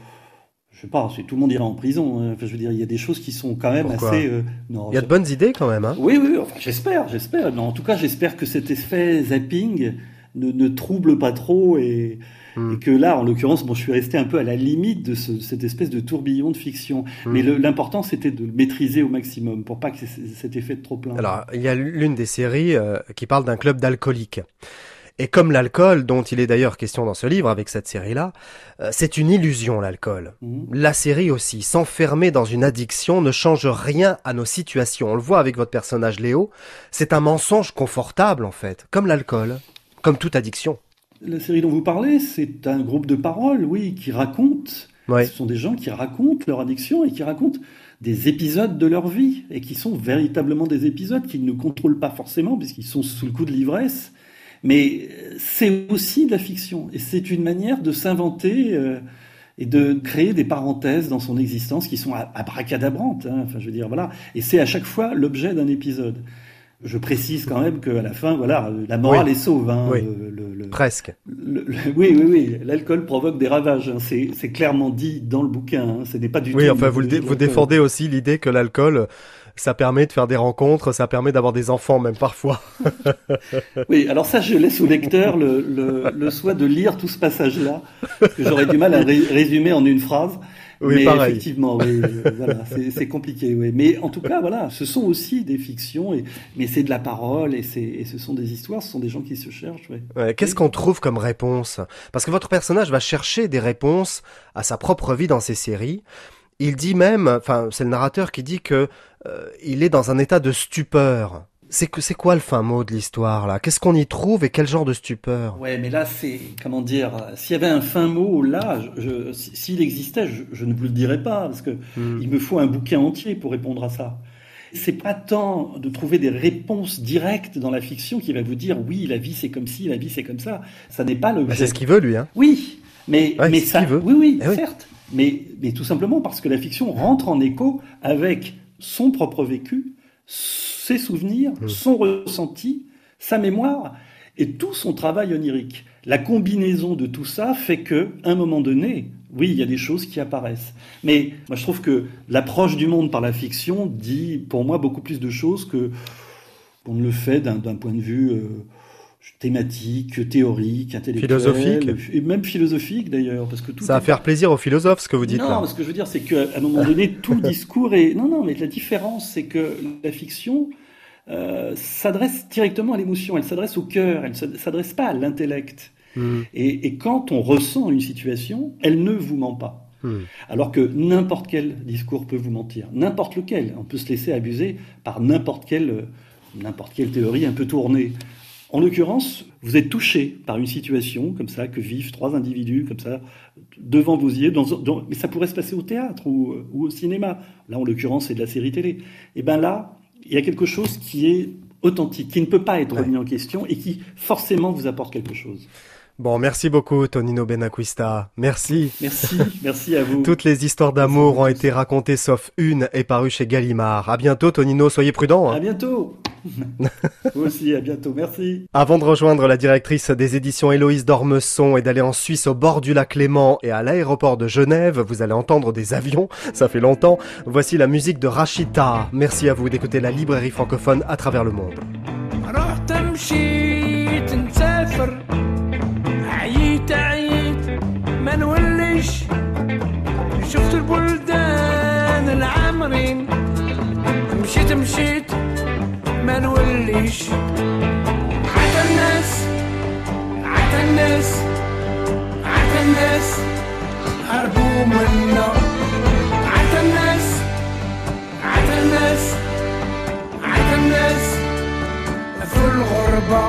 je sais pas, tout le monde irait en prison. Enfin, je veux dire, il y a des choses qui sont quand même assez... non, il y a de bonnes idées quand même. Hein. Oui, enfin, j'espère. Non, en tout cas, j'espère que cet effet zapping ne trouble pas trop et que là, en l'occurrence, je suis resté un peu à la limite de cette espèce de tourbillon de fiction. Mais l'important, c'était de le maîtriser au maximum pour pas que cet effet de trop-plein. Alors, il y a l'une des séries qui parle d'un club d'alcooliques. Et comme l'alcool, dont il est d'ailleurs question dans ce livre avec cette série-là, c'est une illusion l'alcool. La série aussi, s'enfermer dans une addiction ne change rien à nos situations. On le voit avec votre personnage Léo, c'est un mensonge confortable en fait, comme l'alcool, comme toute addiction. La série dont vous parlez, c'est un groupe de paroles, oui, qui racontent. Ce sont des gens qui racontent leur addiction et qui racontent des épisodes de leur vie et qui sont véritablement des épisodes qu'ils ne contrôlent pas forcément puisqu'ils sont sous le coup de l'ivresse. Mais c'est aussi de la fiction, et c'est une manière de s'inventer et de créer des parenthèses dans son existence qui sont abracadabrantes. Enfin, je veux dire, voilà. Et c'est à chaque fois l'objet d'un épisode. Je précise quand même qu'à la fin, voilà, la morale est sauve. Presque. Oui. L'alcool provoque des ravages. C'est clairement dit dans le bouquin. Ce n'est pas du tout. Oui, enfin, vous défendez aussi l'idée que l'alcool, ça permet de faire des rencontres, ça permet d'avoir des enfants même parfois. Oui, alors ça, je laisse au lecteur le soin de lire tout ce passage-là, parce que j'aurais du mal à résumer en une phrase. Oui, mais pareil. Effectivement, voilà, c'est compliqué. Oui. Mais en tout cas, voilà, ce sont aussi des fictions, mais c'est de la parole et ce sont des histoires, ce sont des gens qui se cherchent. Qu'est-ce qu'on trouve comme réponse ? Parce que votre personnage va chercher des réponses à sa propre vie dans ces séries. Il dit même, enfin, c'est le narrateur qui dit que il est dans un état de stupeur. C'est quoi le fin mot de l'histoire là ? Qu'est-ce qu'on y trouve et quel genre de stupeur ? Ouais, mais là c'est comment dire ? S'il y avait un fin mot là, s'il existait, je ne vous le dirais pas parce que il me faut un bouquin entier pour répondre à ça. C'est pas tant de trouver des réponses directes dans la fiction qui va vous dire oui, la vie c'est comme ci, la vie c'est comme ça. Ça n'est pas l'objet. C'est ce qu'il veut lui, hein. Oui, mais ça, qu'il veut. Oui, certes. Mais tout simplement parce que la fiction rentre en écho avec son propre vécu, ses souvenirs, son ressenti, sa mémoire et tout son travail onirique. La combinaison de tout ça fait que, à un moment donné, oui, il y a des choses qui apparaissent. Mais moi, je trouve que l'approche du monde par la fiction dit, pour moi, beaucoup plus de choses qu'on ne le fait d'un point de vue thématique, théorique, intellectuel, philosophique, et même philosophique d'ailleurs, parce que tout ça va faire plaisir aux philosophes ce que vous dites là. Non, ce que je veux dire, c'est qu'à un moment donné, tout le discours est mais la différence, c'est que la fiction s'adresse directement à l'émotion, elle s'adresse au cœur, elle ne s'adresse pas à l'intellect. Et quand on ressent une situation, elle ne vous ment pas. Alors que n'importe quel discours peut vous mentir, n'importe lequel. On peut se laisser abuser par n'importe quelle théorie un peu tournée. En l'occurrence, vous êtes touché par une situation comme ça, que vivent trois individus comme ça, devant vos yeux, mais ça pourrait se passer au théâtre ou au cinéma. Là, en l'occurrence, c'est de la série télé. Et bien là, il y a quelque chose qui est authentique, qui ne peut pas être remis en question et qui forcément vous apporte quelque chose. Bon, merci beaucoup, Tonino Benakista. Merci. Merci à vous. Toutes les histoires d'amour ont été racontées sauf une et parues chez Gallimard. À bientôt, Tonino, soyez prudent. À bientôt. Vous aussi, à bientôt, merci. Avant de rejoindre la directrice des éditions Héloïse d'Ormesson et d'aller en Suisse au bord du lac Léman et à l'aéroport de Genève, vous allez entendre des avions, ça fait longtemps. Voici la musique de Rachita. Merci à vous d'écouter la librairie francophone à travers le monde. مشيت ما نوليش عاد الناس هربوا منا عاد الناس في الغربة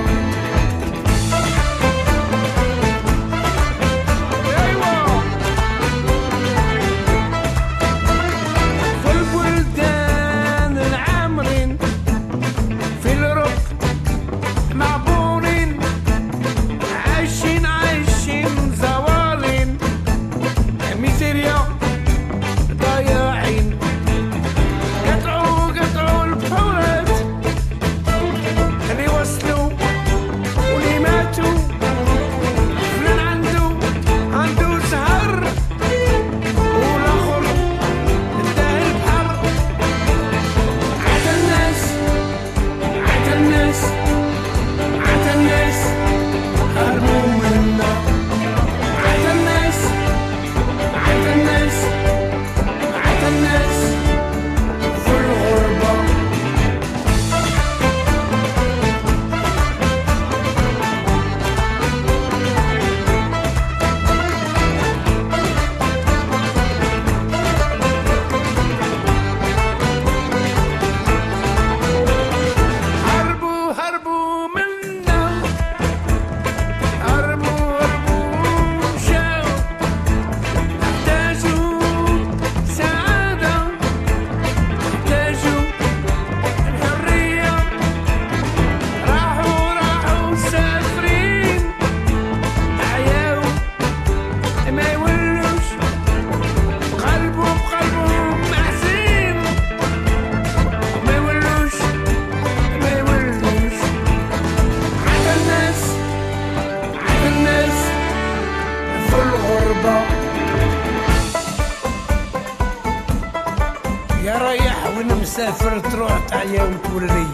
مسافر تروح تعيا وتولي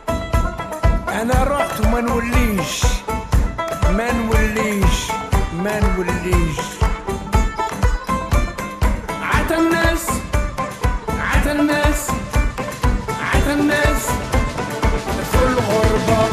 انا رحت وما نوليش عاد الناس في الغربة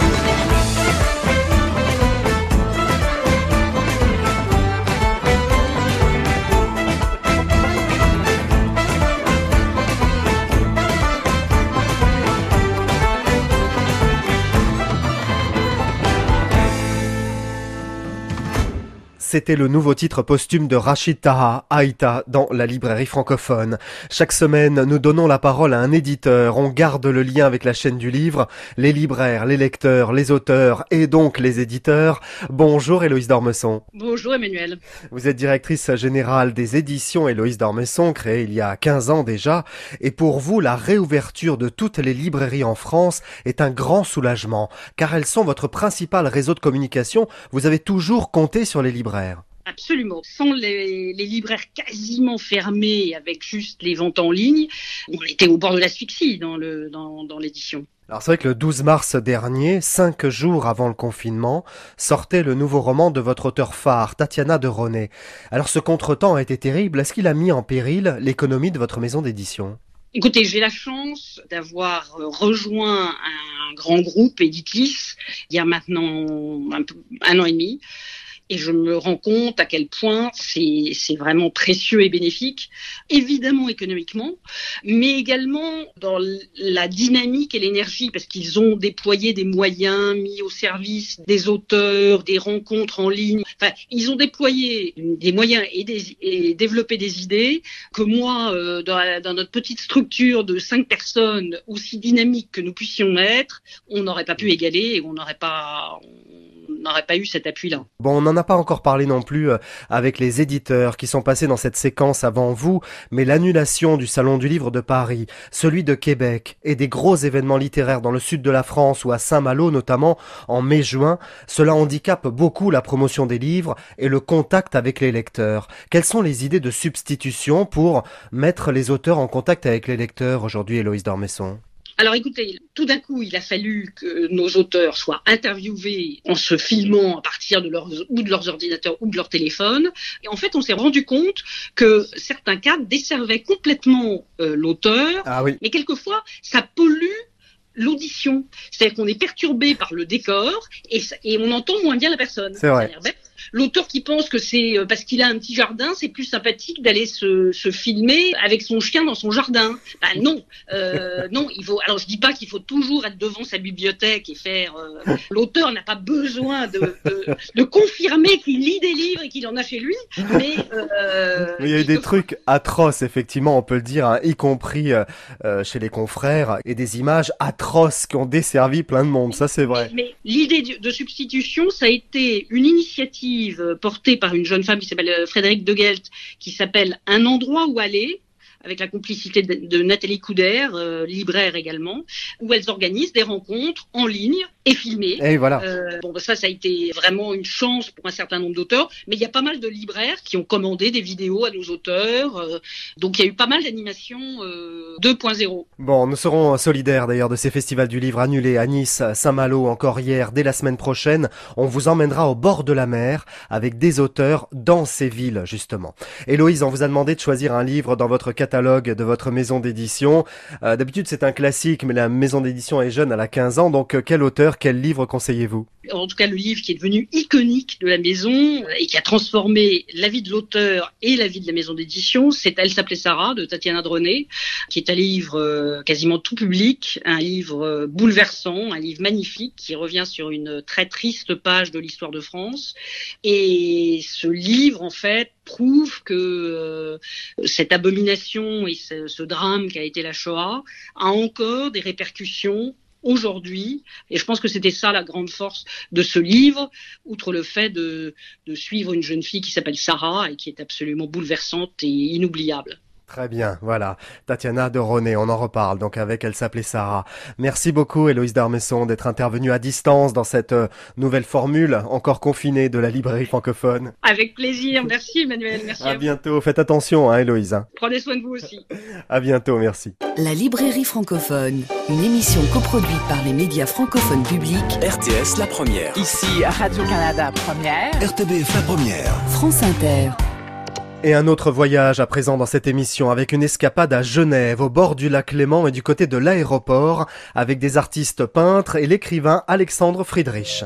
C'était le nouveau titre posthume de Rachid Taha, Aïta, dans la librairie francophone. Chaque semaine, nous donnons la parole à un éditeur. On garde le lien avec la chaîne du livre, les libraires, les lecteurs, les auteurs et donc les éditeurs. Bonjour Héloïse d'Ormesson. Bonjour Emmanuel. Vous êtes directrice générale des éditions Héloïse d'Ormesson, créée il y a 15 ans déjà. Et pour vous, la réouverture de toutes les librairies en France est un grand soulagement, car elles sont votre principal réseau de communication. Vous avez toujours compté sur les libraires. Absolument. Sans les libraires quasiment fermés avec juste les ventes en ligne, on était au bord de l'asphyxie dans l'édition. Alors c'est vrai que le 12 mars dernier, 5 jours avant le confinement, sortait le nouveau roman de votre auteur phare, Tatiana de René. Alors ce contretemps a été terrible. Est-ce qu'il a mis en péril l'économie de votre maison d'édition ? Écoutez, j'ai la chance d'avoir rejoint un grand groupe, Editis, il y a maintenant un an et demi. Et je me rends compte à quel point c'est vraiment précieux et bénéfique, évidemment économiquement, mais également dans la dynamique et l'énergie, parce qu'ils ont déployé des moyens mis au service des auteurs, des rencontres en ligne. Enfin, ils ont déployé des moyens et développé des idées que moi, dans notre petite structure de 5 personnes, aussi dynamique que nous puissions être, on n'aurait pas pu égaler et on n'aurait pas eu cet appui-là. Bon, on n'en a pas encore parlé non plus avec les éditeurs qui sont passés dans cette séquence avant vous, mais l'annulation du Salon du Livre de Paris, celui de Québec et des gros événements littéraires dans le sud de la France ou à Saint-Malo notamment en mai-juin, cela handicape beaucoup la promotion des livres et le contact avec les lecteurs. Quelles sont les idées de substitution pour mettre les auteurs en contact avec les lecteurs aujourd'hui, Héloïse d'Ormesson ? Alors écoutez, tout d'un coup, il a fallu que nos auteurs soient interviewés en se filmant à partir de leurs ordinateurs ou de leur téléphone. Et en fait, on s'est rendu compte que certains cadres desservaient complètement l'auteur, mais quelquefois, ça pollue l'audition. C'est-à-dire qu'on est perturbé par le décor et on entend moins bien la personne. C'est vrai. L'auteur qui pense que c'est parce qu'il a un petit jardin, c'est plus sympathique d'aller se filmer avec son chien dans son jardin. Non, il faut. Alors je dis pas qu'il faut toujours être devant sa bibliothèque et faire. L'auteur n'a pas besoin de confirmer qu'il lit des livres et qu'il en a chez lui, mais il y a eu des trucs atroces, effectivement, on peut le dire, hein, y compris chez les confrères, et des images atroces qui ont desservi plein de monde. Ça, c'est vrai. Mais l'idée de substitution, ça a été une initiative portée par une jeune femme qui s'appelle Frédérique de Gelt, qui s'appelle Un endroit où aller, avec la complicité de Nathalie Couder, libraire également, où elles organisent des rencontres en ligne et filmées. Et voilà. Ça a été vraiment une chance pour un certain nombre d'auteurs, mais il y a pas mal de libraires qui ont commandé des vidéos à nos auteurs, donc il y a eu pas mal d'animations 2.0. Bon, nous serons solidaires d'ailleurs de ces festivals du livre annulés à Nice, Saint-Malo, encore hier, dès la semaine prochaine. On vous emmènera au bord de la mer avec des auteurs dans ces villes, justement. Héloïse, on vous a demandé de choisir un livre dans votre catalogue de votre maison d'édition. D'habitude, c'est un classique, mais la maison d'édition est jeune, elle a 15 ans, donc quel auteur, quel livre conseillez-vous ? En tout cas, le livre qui est devenu iconique de la maison et qui a transformé la vie de l'auteur et la vie de la maison d'édition, c'est Elle s'appelait Sarah de Tatiana Droné, qui est un livre quasiment tout public, un livre bouleversant, un livre magnifique qui revient sur une très triste page de l'histoire de France. Et ce livre, en fait, prouve que cette abomination et ce drame qui a été la Shoah a encore des répercussions aujourd'hui, et je pense que c'était ça la grande force de ce livre, outre le fait de suivre une jeune fille qui s'appelle Sarah et qui est absolument bouleversante et inoubliable. Très bien, voilà. Tatiana Droné, on en reparle, donc avec Elle s'appelait Sarah. Merci beaucoup, Héloïse d'Ormesson, d'être intervenue à distance dans cette nouvelle formule, encore confinée de la librairie francophone. Avec plaisir, merci Emmanuel, merci à vous. Bientôt, faites attention, Héloïse. Prenez soin de vous aussi. À bientôt, merci. La librairie francophone, une émission coproduite par les médias francophones publics. RTS La Première. Ici, Radio-Canada Première. RTBF La Première. France Inter. Et un autre voyage à présent dans cette émission avec une escapade à Genève, au bord du lac Léman et du côté de l'aéroport, avec des artistes peintres et l'écrivain Alexandre Friedrich.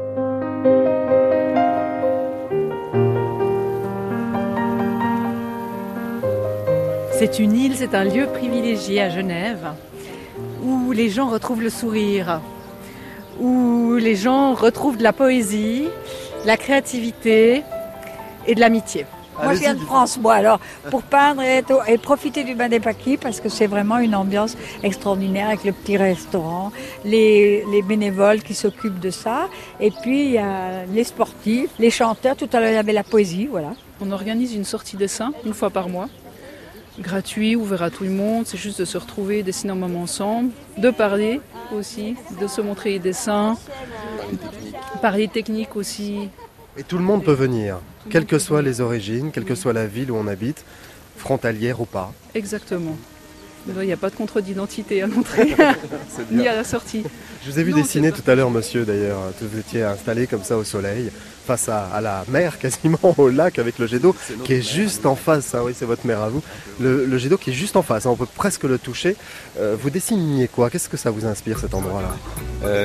C'est une île, c'est un lieu privilégié à Genève, où les gens retrouvent le sourire, où les gens retrouvent de la poésie, de la créativité et de l'amitié. Moi, je viens de France, alors pour peindre et profiter du bain des Paquis, parce que c'est vraiment une ambiance extraordinaire avec le petit restaurant, les bénévoles qui s'occupent de ça, et puis il y a les sportifs, les chanteurs, tout à l'heure il y avait la poésie, voilà. On organise une sortie dessin une fois par mois, gratuit, ouvert à tout le monde, c'est juste de se retrouver, dessiner un moment ensemble, de parler aussi, de se montrer les dessins, parler technique aussi. Et tout le monde peut venir, quelles que soient les origines, quelle que soit la ville où on habite, frontalière ou pas. Exactement. Il n'y a pas de contrôle d'identité à l'entrée, ni à la sortie. Je vous ai vu dessiner tout à l'heure, monsieur, d'ailleurs. Vous étiez installé comme ça au soleil, face à la mer, quasiment au lac, avec le jet d'eau qui est juste en face. Ah oui, c'est votre mer à vous. Le jet d'eau qui est juste en face, on peut presque le toucher. Vous dessinez quoi ? Qu'est-ce que ça vous inspire, cet endroit-là ?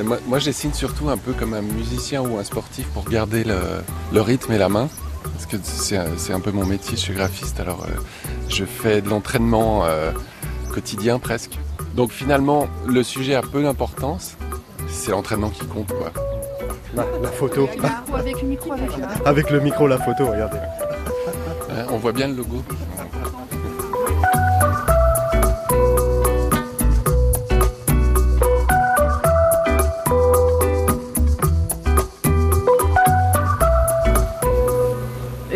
Moi, je dessine surtout un peu comme un musicien ou un sportif pour garder le rythme et la main. Parce que c'est un peu mon métier, je suis graphiste, alors je fais de l'entraînement quotidien presque. Donc finalement, le sujet a peu d'importance, c'est l'entraînement qui compte, quoi. La photo. Avec le micro, avec le micro, la photo, regardez. On voit bien le logo.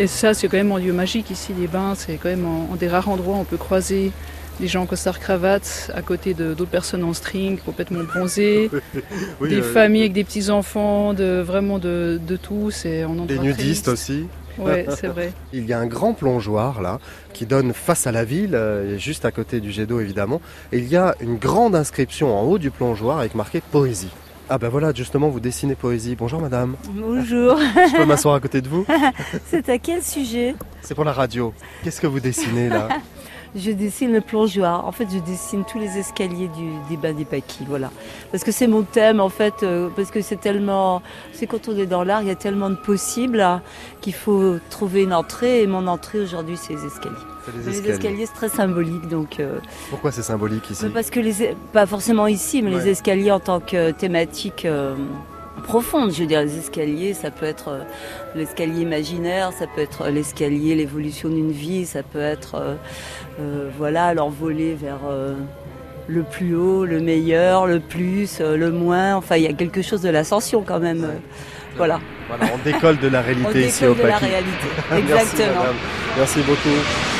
Et ça, c'est quand même un lieu magique ici, les bains. C'est quand même un des rares endroits où on peut croiser des gens en costard-cravate à côté d'autres personnes en string, complètement bronzées, des familles avec des petits-enfants, vraiment de tout. C'est un endroit des nudistes aussi. Ouais, c'est vrai. Il y a un grand plongeoir là qui donne face à la ville, juste à côté du jet d'eau évidemment. Et il y a une grande inscription en haut du plongeoir avec marqué poésie. Ah ben voilà, justement, vous dessinez poésie. Bonjour madame. Bonjour. Je peux m'asseoir à côté de vous? C'est à quel sujet? C'est pour la radio. Qu'est-ce que vous dessinez là? Je dessine le plongeoir. En fait, je dessine tous les escaliers des bains des Paquis, voilà. Parce que c'est mon thème, en fait, parce que c'est quand on est dans l'art, il y a tellement de possibles qu'il faut trouver une entrée. Et mon entrée aujourd'hui, c'est les escaliers. Les escaliers, c'est très symbolique, donc. Pourquoi c'est symbolique ici? Parce que pas forcément ici, mais les escaliers en tant que thématique. Profonde, je veux dire, les escaliers, ça peut être l'escalier imaginaire, ça peut être l'escalier, l'évolution d'une vie, ça peut être l'envolée vers le plus haut, le meilleur, le plus, le moins, enfin il y a quelque chose de l'ascension quand même, voilà. Voilà, on décolle de la réalité ici au Paquis. On décolle de la réalité, exactement. Merci, madame. Merci beaucoup.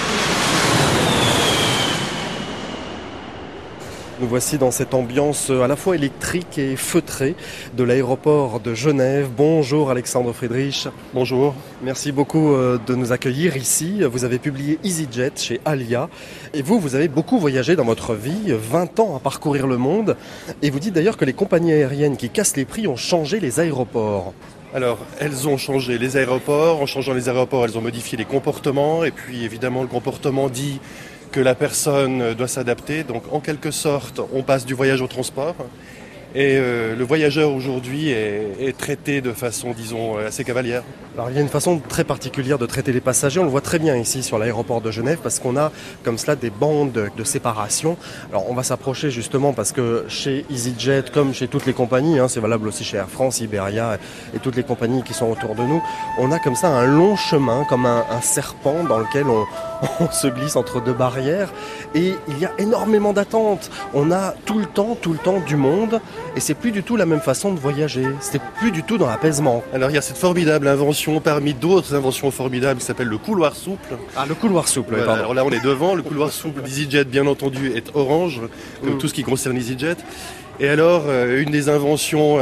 Nous voici dans cette ambiance à la fois électrique et feutrée de l'aéroport de Genève. Bonjour Alexandre Friedrich. Bonjour. Merci beaucoup de nous accueillir ici. Vous avez publié EasyJet chez Alia. Et vous avez beaucoup voyagé dans votre vie, 20 ans à parcourir le monde. Et vous dites d'ailleurs que les compagnies aériennes qui cassent les prix ont changé les aéroports. Alors, elles ont changé les aéroports. En changeant les aéroports, elles ont modifié les comportements. Et puis évidemment, le comportement dit que la personne doit s'adapter. Donc en quelque sorte, on passe du voyage au transport. Et le voyageur aujourd'hui est traité de façon, disons, assez cavalière. Alors il y a une façon très particulière de traiter les passagers. On le voit très bien ici sur l'aéroport de Genève parce qu'on a comme cela des bandes de séparation. Alors on va s'approcher justement parce que chez EasyJet, comme chez toutes les compagnies, c'est valable aussi chez Air France, Iberia et toutes les compagnies qui sont autour de nous, on a comme ça un long chemin, comme un serpent dans lequel on se glisse entre deux barrières. Et il y a énormément d'attentes. On a tout le temps du monde. Et c'est plus du tout la même façon de voyager. C'est plus du tout dans l'apaisement. Alors il y a cette formidable invention parmi d'autres inventions formidables qui s'appelle le couloir souple. Ah, le couloir souple. Voilà, alors là on est devant. Le couloir souple d'EasyJet, bien entendu, est orange, comme tout ce qui concerne EasyJet. Et alors, une des inventions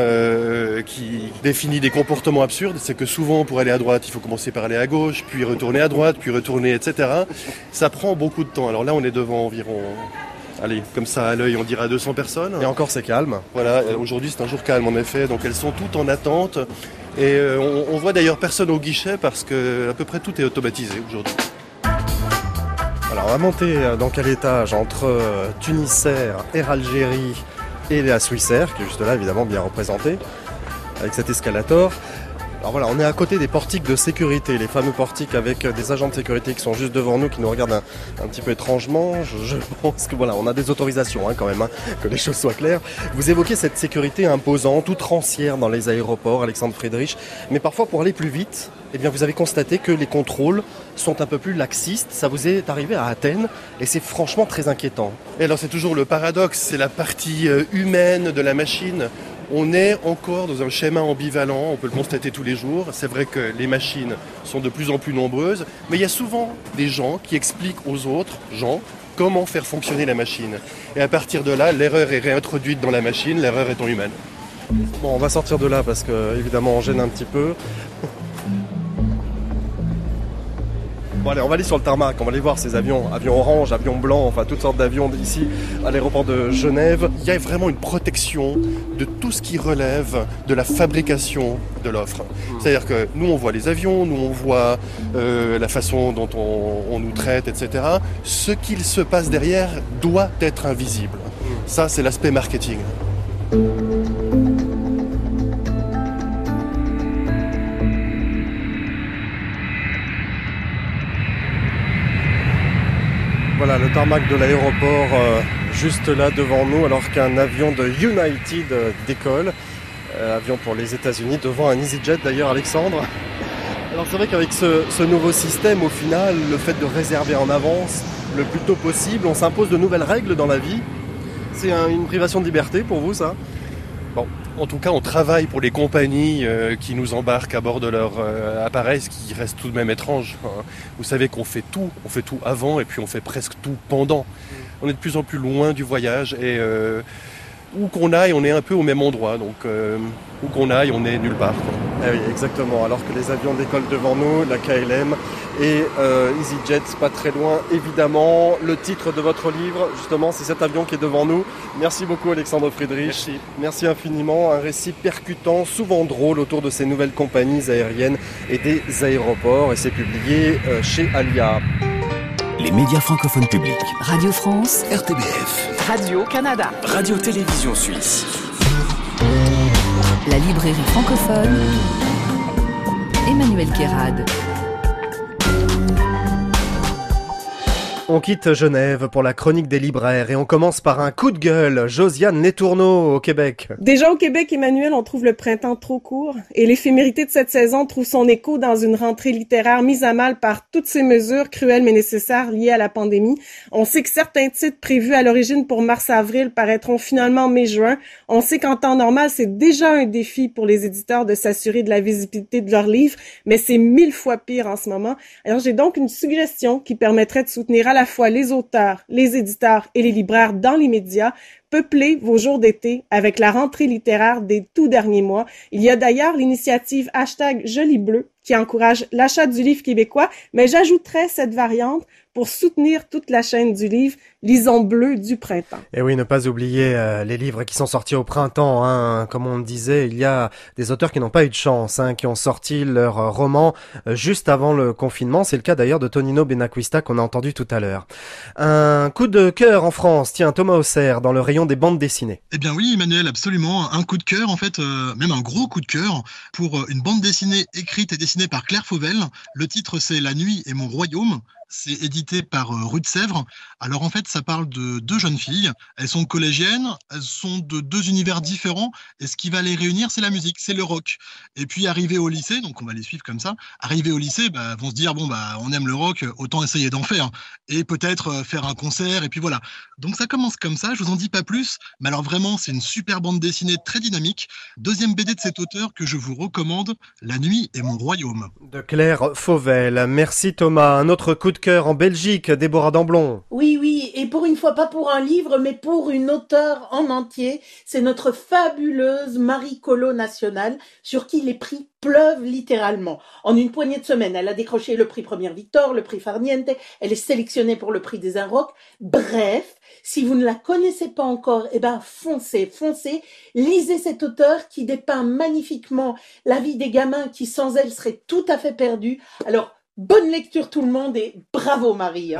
qui définit des comportements absurdes, c'est que souvent, pour aller à droite, il faut commencer par aller à gauche, puis retourner à droite, puis retourner, etc. Ça prend beaucoup de temps. Alors là, on est devant environ... Allez, comme ça à l'œil, on dira 200 personnes. Et encore, c'est calme. Voilà, aujourd'hui c'est un jour calme en effet, donc elles sont toutes en attente. Et on voit d'ailleurs personne au guichet parce que à peu près tout est automatisé aujourd'hui. Alors on va monter dans quel étage entre Tunisair, Air Algérie et la Swissair, qui est juste là évidemment bien représentée, avec cet escalator. Alors voilà, on est à côté des portiques de sécurité, les fameux portiques avec des agents de sécurité qui sont juste devant nous, qui nous regardent un petit peu étrangement. Je pense que voilà, on a des autorisations quand même, que les choses soient claires. Vous évoquez cette sécurité imposante, outrancière dans les aéroports, Alexandre Friedrich, mais parfois pour aller plus vite, eh bien vous avez constaté que les contrôles sont un peu plus laxistes. Ça vous est arrivé à Athènes et c'est franchement très inquiétant. Et alors c'est toujours le paradoxe, c'est la partie humaine de la machine. On est encore dans un schéma ambivalent, on peut le constater tous les jours. C'est vrai que les machines sont de plus en plus nombreuses, mais il y a souvent des gens qui expliquent aux autres gens comment faire fonctionner la machine. Et à partir de là, l'erreur est réintroduite dans la machine, l'erreur étant humaine. Bon, on va sortir de là parce que évidemment on gêne un petit peu. Bon allez, on va aller sur le tarmac, on va aller voir ces avions orange, avions blancs, enfin toutes sortes d'avions ici à l'aéroport de Genève. Il y a vraiment une protection de tout ce qui relève de la fabrication de l'offre. C'est-à-dire que nous on voit les avions, nous on voit la façon dont on nous traite, etc. Ce qu'il se passe derrière doit être invisible. Ça c'est l'aspect marketing. Voilà le tarmac de l'aéroport juste là devant nous alors qu'un avion de United décolle. Avion pour les États-Unis devant un EasyJet d'ailleurs, Alexandre. Alors c'est vrai qu'avec ce nouveau système, au final, le fait de réserver en avance le plus tôt possible, on s'impose de nouvelles règles dans la vie. C'est une privation de liberté pour vous ça? Bon, En tout cas, on travaille pour les compagnies qui nous embarquent à bord de leur appareil, ce qui reste tout de même étrange. Vous savez qu'on fait tout avant et puis on fait presque tout pendant. On est de plus en plus loin du voyage et où qu'on aille, on est un peu au même endroit. Donc où qu'on aille, on est nulle part. Ah oui, exactement. Alors que les avions décollent devant nous, la KLM et EasyJet, pas très loin, évidemment. Le titre de votre livre, justement, c'est cet avion qui est devant nous. Merci beaucoup, Alexandre Friedrich. Merci infiniment. Un récit percutant, souvent drôle, autour de ces nouvelles compagnies aériennes et des aéroports. Et c'est publié chez Alia. Les médias francophones publics. Radio France, RTBF, Radio-Canada, Radio-Télévision Suisse. la librairie francophone, Emmanuel Kérad. On quitte Genève pour la chronique des libraires et on commence par un coup de gueule. Josiane Letourneau au Québec. Déjà au Québec, Emmanuel, on trouve le printemps trop court et l'éphémérité de cette saison trouve son écho dans une rentrée littéraire mise à mal par toutes ces mesures cruelles mais nécessaires liées à la pandémie. On sait que certains titres prévus à l'origine pour mars-avril paraîtront finalement mai-juin. On sait qu'en temps normal, c'est déjà un défi pour les éditeurs de s'assurer de la visibilité de leurs livres, mais c'est 1000 fois pire en ce moment. Alors j'ai donc une suggestion qui permettrait de soutenir à la fois les auteurs, les éditeurs et les libraires dans les médias. Peuplez vos jours d'été avec la rentrée littéraire des tout derniers mois. Il y a d'ailleurs l'initiative #JoliBleu qui encourage l'achat du livre québécois, mais j'ajouterais cette variante pour soutenir toute la chaîne du livre, Lisons Bleu du printemps. Et oui, ne pas oublier les livres qui sont sortis au printemps. Hein. Comme on le disait, il y a des auteurs qui n'ont pas eu de chance, qui ont sorti leur roman juste avant le confinement. C'est le cas d'ailleurs de Tonino Benacquista qu'on a entendu tout à l'heure. Un coup de cœur en France. Tiens, Thomas Auxerre, dans le rayon des bandes dessinées. Eh bien oui, Emmanuel, absolument. Un coup de cœur, en fait, même un gros coup de cœur pour une bande dessinée écrite et dessinée par Claire Fauvel. Le titre, c'est La nuit et mon royaume. C'est édité par Rue de Sèvres. Alors en fait, ça parle de deux jeunes filles. Elles sont collégiennes, elles sont de deux univers différents. Et ce qui va les réunir, c'est la musique, c'est le rock. Et puis arrivé au lycée, donc on va les suivre comme ça. Arrivé au lycée, vont se dire on aime le rock, autant essayer d'en faire et peut-être faire un concert. Et puis voilà. Donc ça commence comme ça. Je vous en dis pas plus. Mais alors vraiment, c'est une super bande dessinée très dynamique. Deuxième BD de cet auteur que je vous recommande, La nuit et mon royaume. De Claire Fauvel. Merci Thomas. Un autre coup de cœur en Belgique, Déborah Damblon. Oui, et pour une fois, pas pour un livre, mais pour une auteure en entier. C'est notre fabuleuse Marie Colo nationale, sur qui les prix pleuvent littéralement. En une poignée de semaines, elle a décroché le prix Première Victor, le prix Farniente, elle est sélectionnée pour le prix des Inrocks. Bref, si vous ne la connaissez pas encore, foncez, lisez cet auteur qui dépeint magnifiquement la vie des gamins qui sans elle seraient tout à fait perdus. Alors, bonne lecture tout le monde et bravo Marie.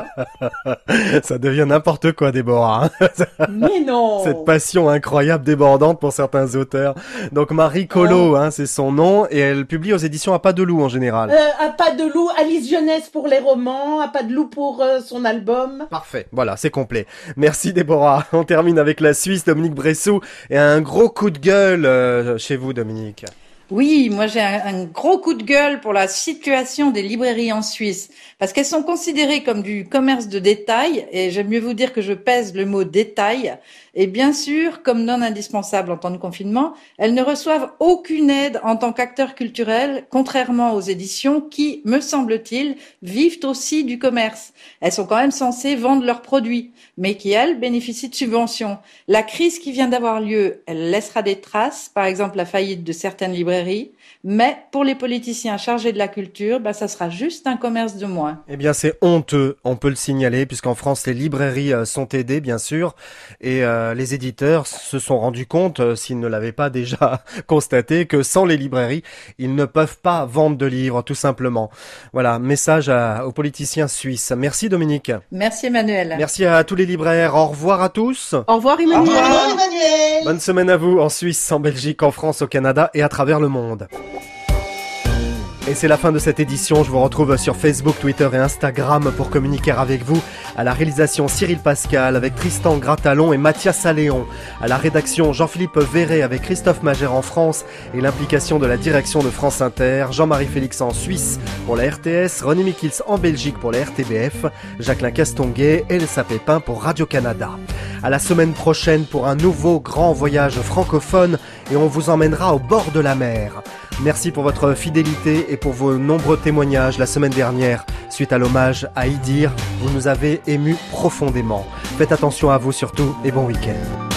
Ça devient n'importe quoi, Déborah. Mais non. Cette passion incroyable, débordante pour certains auteurs. Donc Marie Colo, c'est son nom, et elle publie aux éditions À Pas de Loup en général. À Pas de Loup, Alice Jeunesse pour les romans, À Pas de Loup pour son album. Parfait, voilà, c'est complet. Merci Déborah. On termine avec la Suisse, Dominique Bressou, et un gros coup de gueule chez vous, Dominique. Oui, moi j'ai un gros coup de gueule pour la situation des librairies en Suisse, parce qu'elles sont considérées comme du commerce de détail, et j'aime mieux vous dire que je pèse le mot détail, et bien sûr, comme non indispensables en temps de confinement, elles ne reçoivent aucune aide en tant qu'acteurs culturels, contrairement aux éditions qui, me semble-t-il, vivent aussi du commerce. Elles sont quand même censées vendre leurs produits, mais qui, elles, bénéficient de subventions. La crise qui vient d'avoir lieu, elle laissera des traces, par exemple la faillite de certaines librairies, mais pour les politiciens chargés de la culture, ça sera juste un commerce de moins. Eh bien, c'est honteux, on peut le signaler, puisqu'en France, les librairies sont aidées, bien sûr, et les éditeurs se sont rendus compte, s'ils ne l'avaient pas déjà constaté, que sans les librairies, ils ne peuvent pas vendre de livres, tout simplement. Voilà, message aux politiciens suisses. Merci Dominique. Merci Emmanuel. Merci à tous les libraires. Au revoir à tous. Au revoir Emmanuel. Au revoir Emmanuel. Bonne semaine à vous en Suisse, en Belgique, en France, au Canada et à travers le monde. Et c'est la fin de cette édition. Je vous retrouve sur Facebook, Twitter et Instagram pour communiquer avec vous. À la réalisation Cyril Pascal avec Tristan Gratalon et Mathias Saléon. À la rédaction Jean-Philippe Véret avec Christophe Magère en France et l'implication de la direction de France Inter. Jean-Marie Félix en Suisse pour la RTS. René Mikils en Belgique pour la RTBF. Jacqueline Castonguay et Elsa Pépin pour Radio-Canada. À la semaine prochaine pour un nouveau grand voyage francophone et on vous emmènera au bord de la mer. Merci pour votre fidélité et pour vos nombreux témoignages la semaine dernière. Suite à l'hommage à Idir, vous nous avez émus profondément. Faites attention à vous surtout et bon week-end.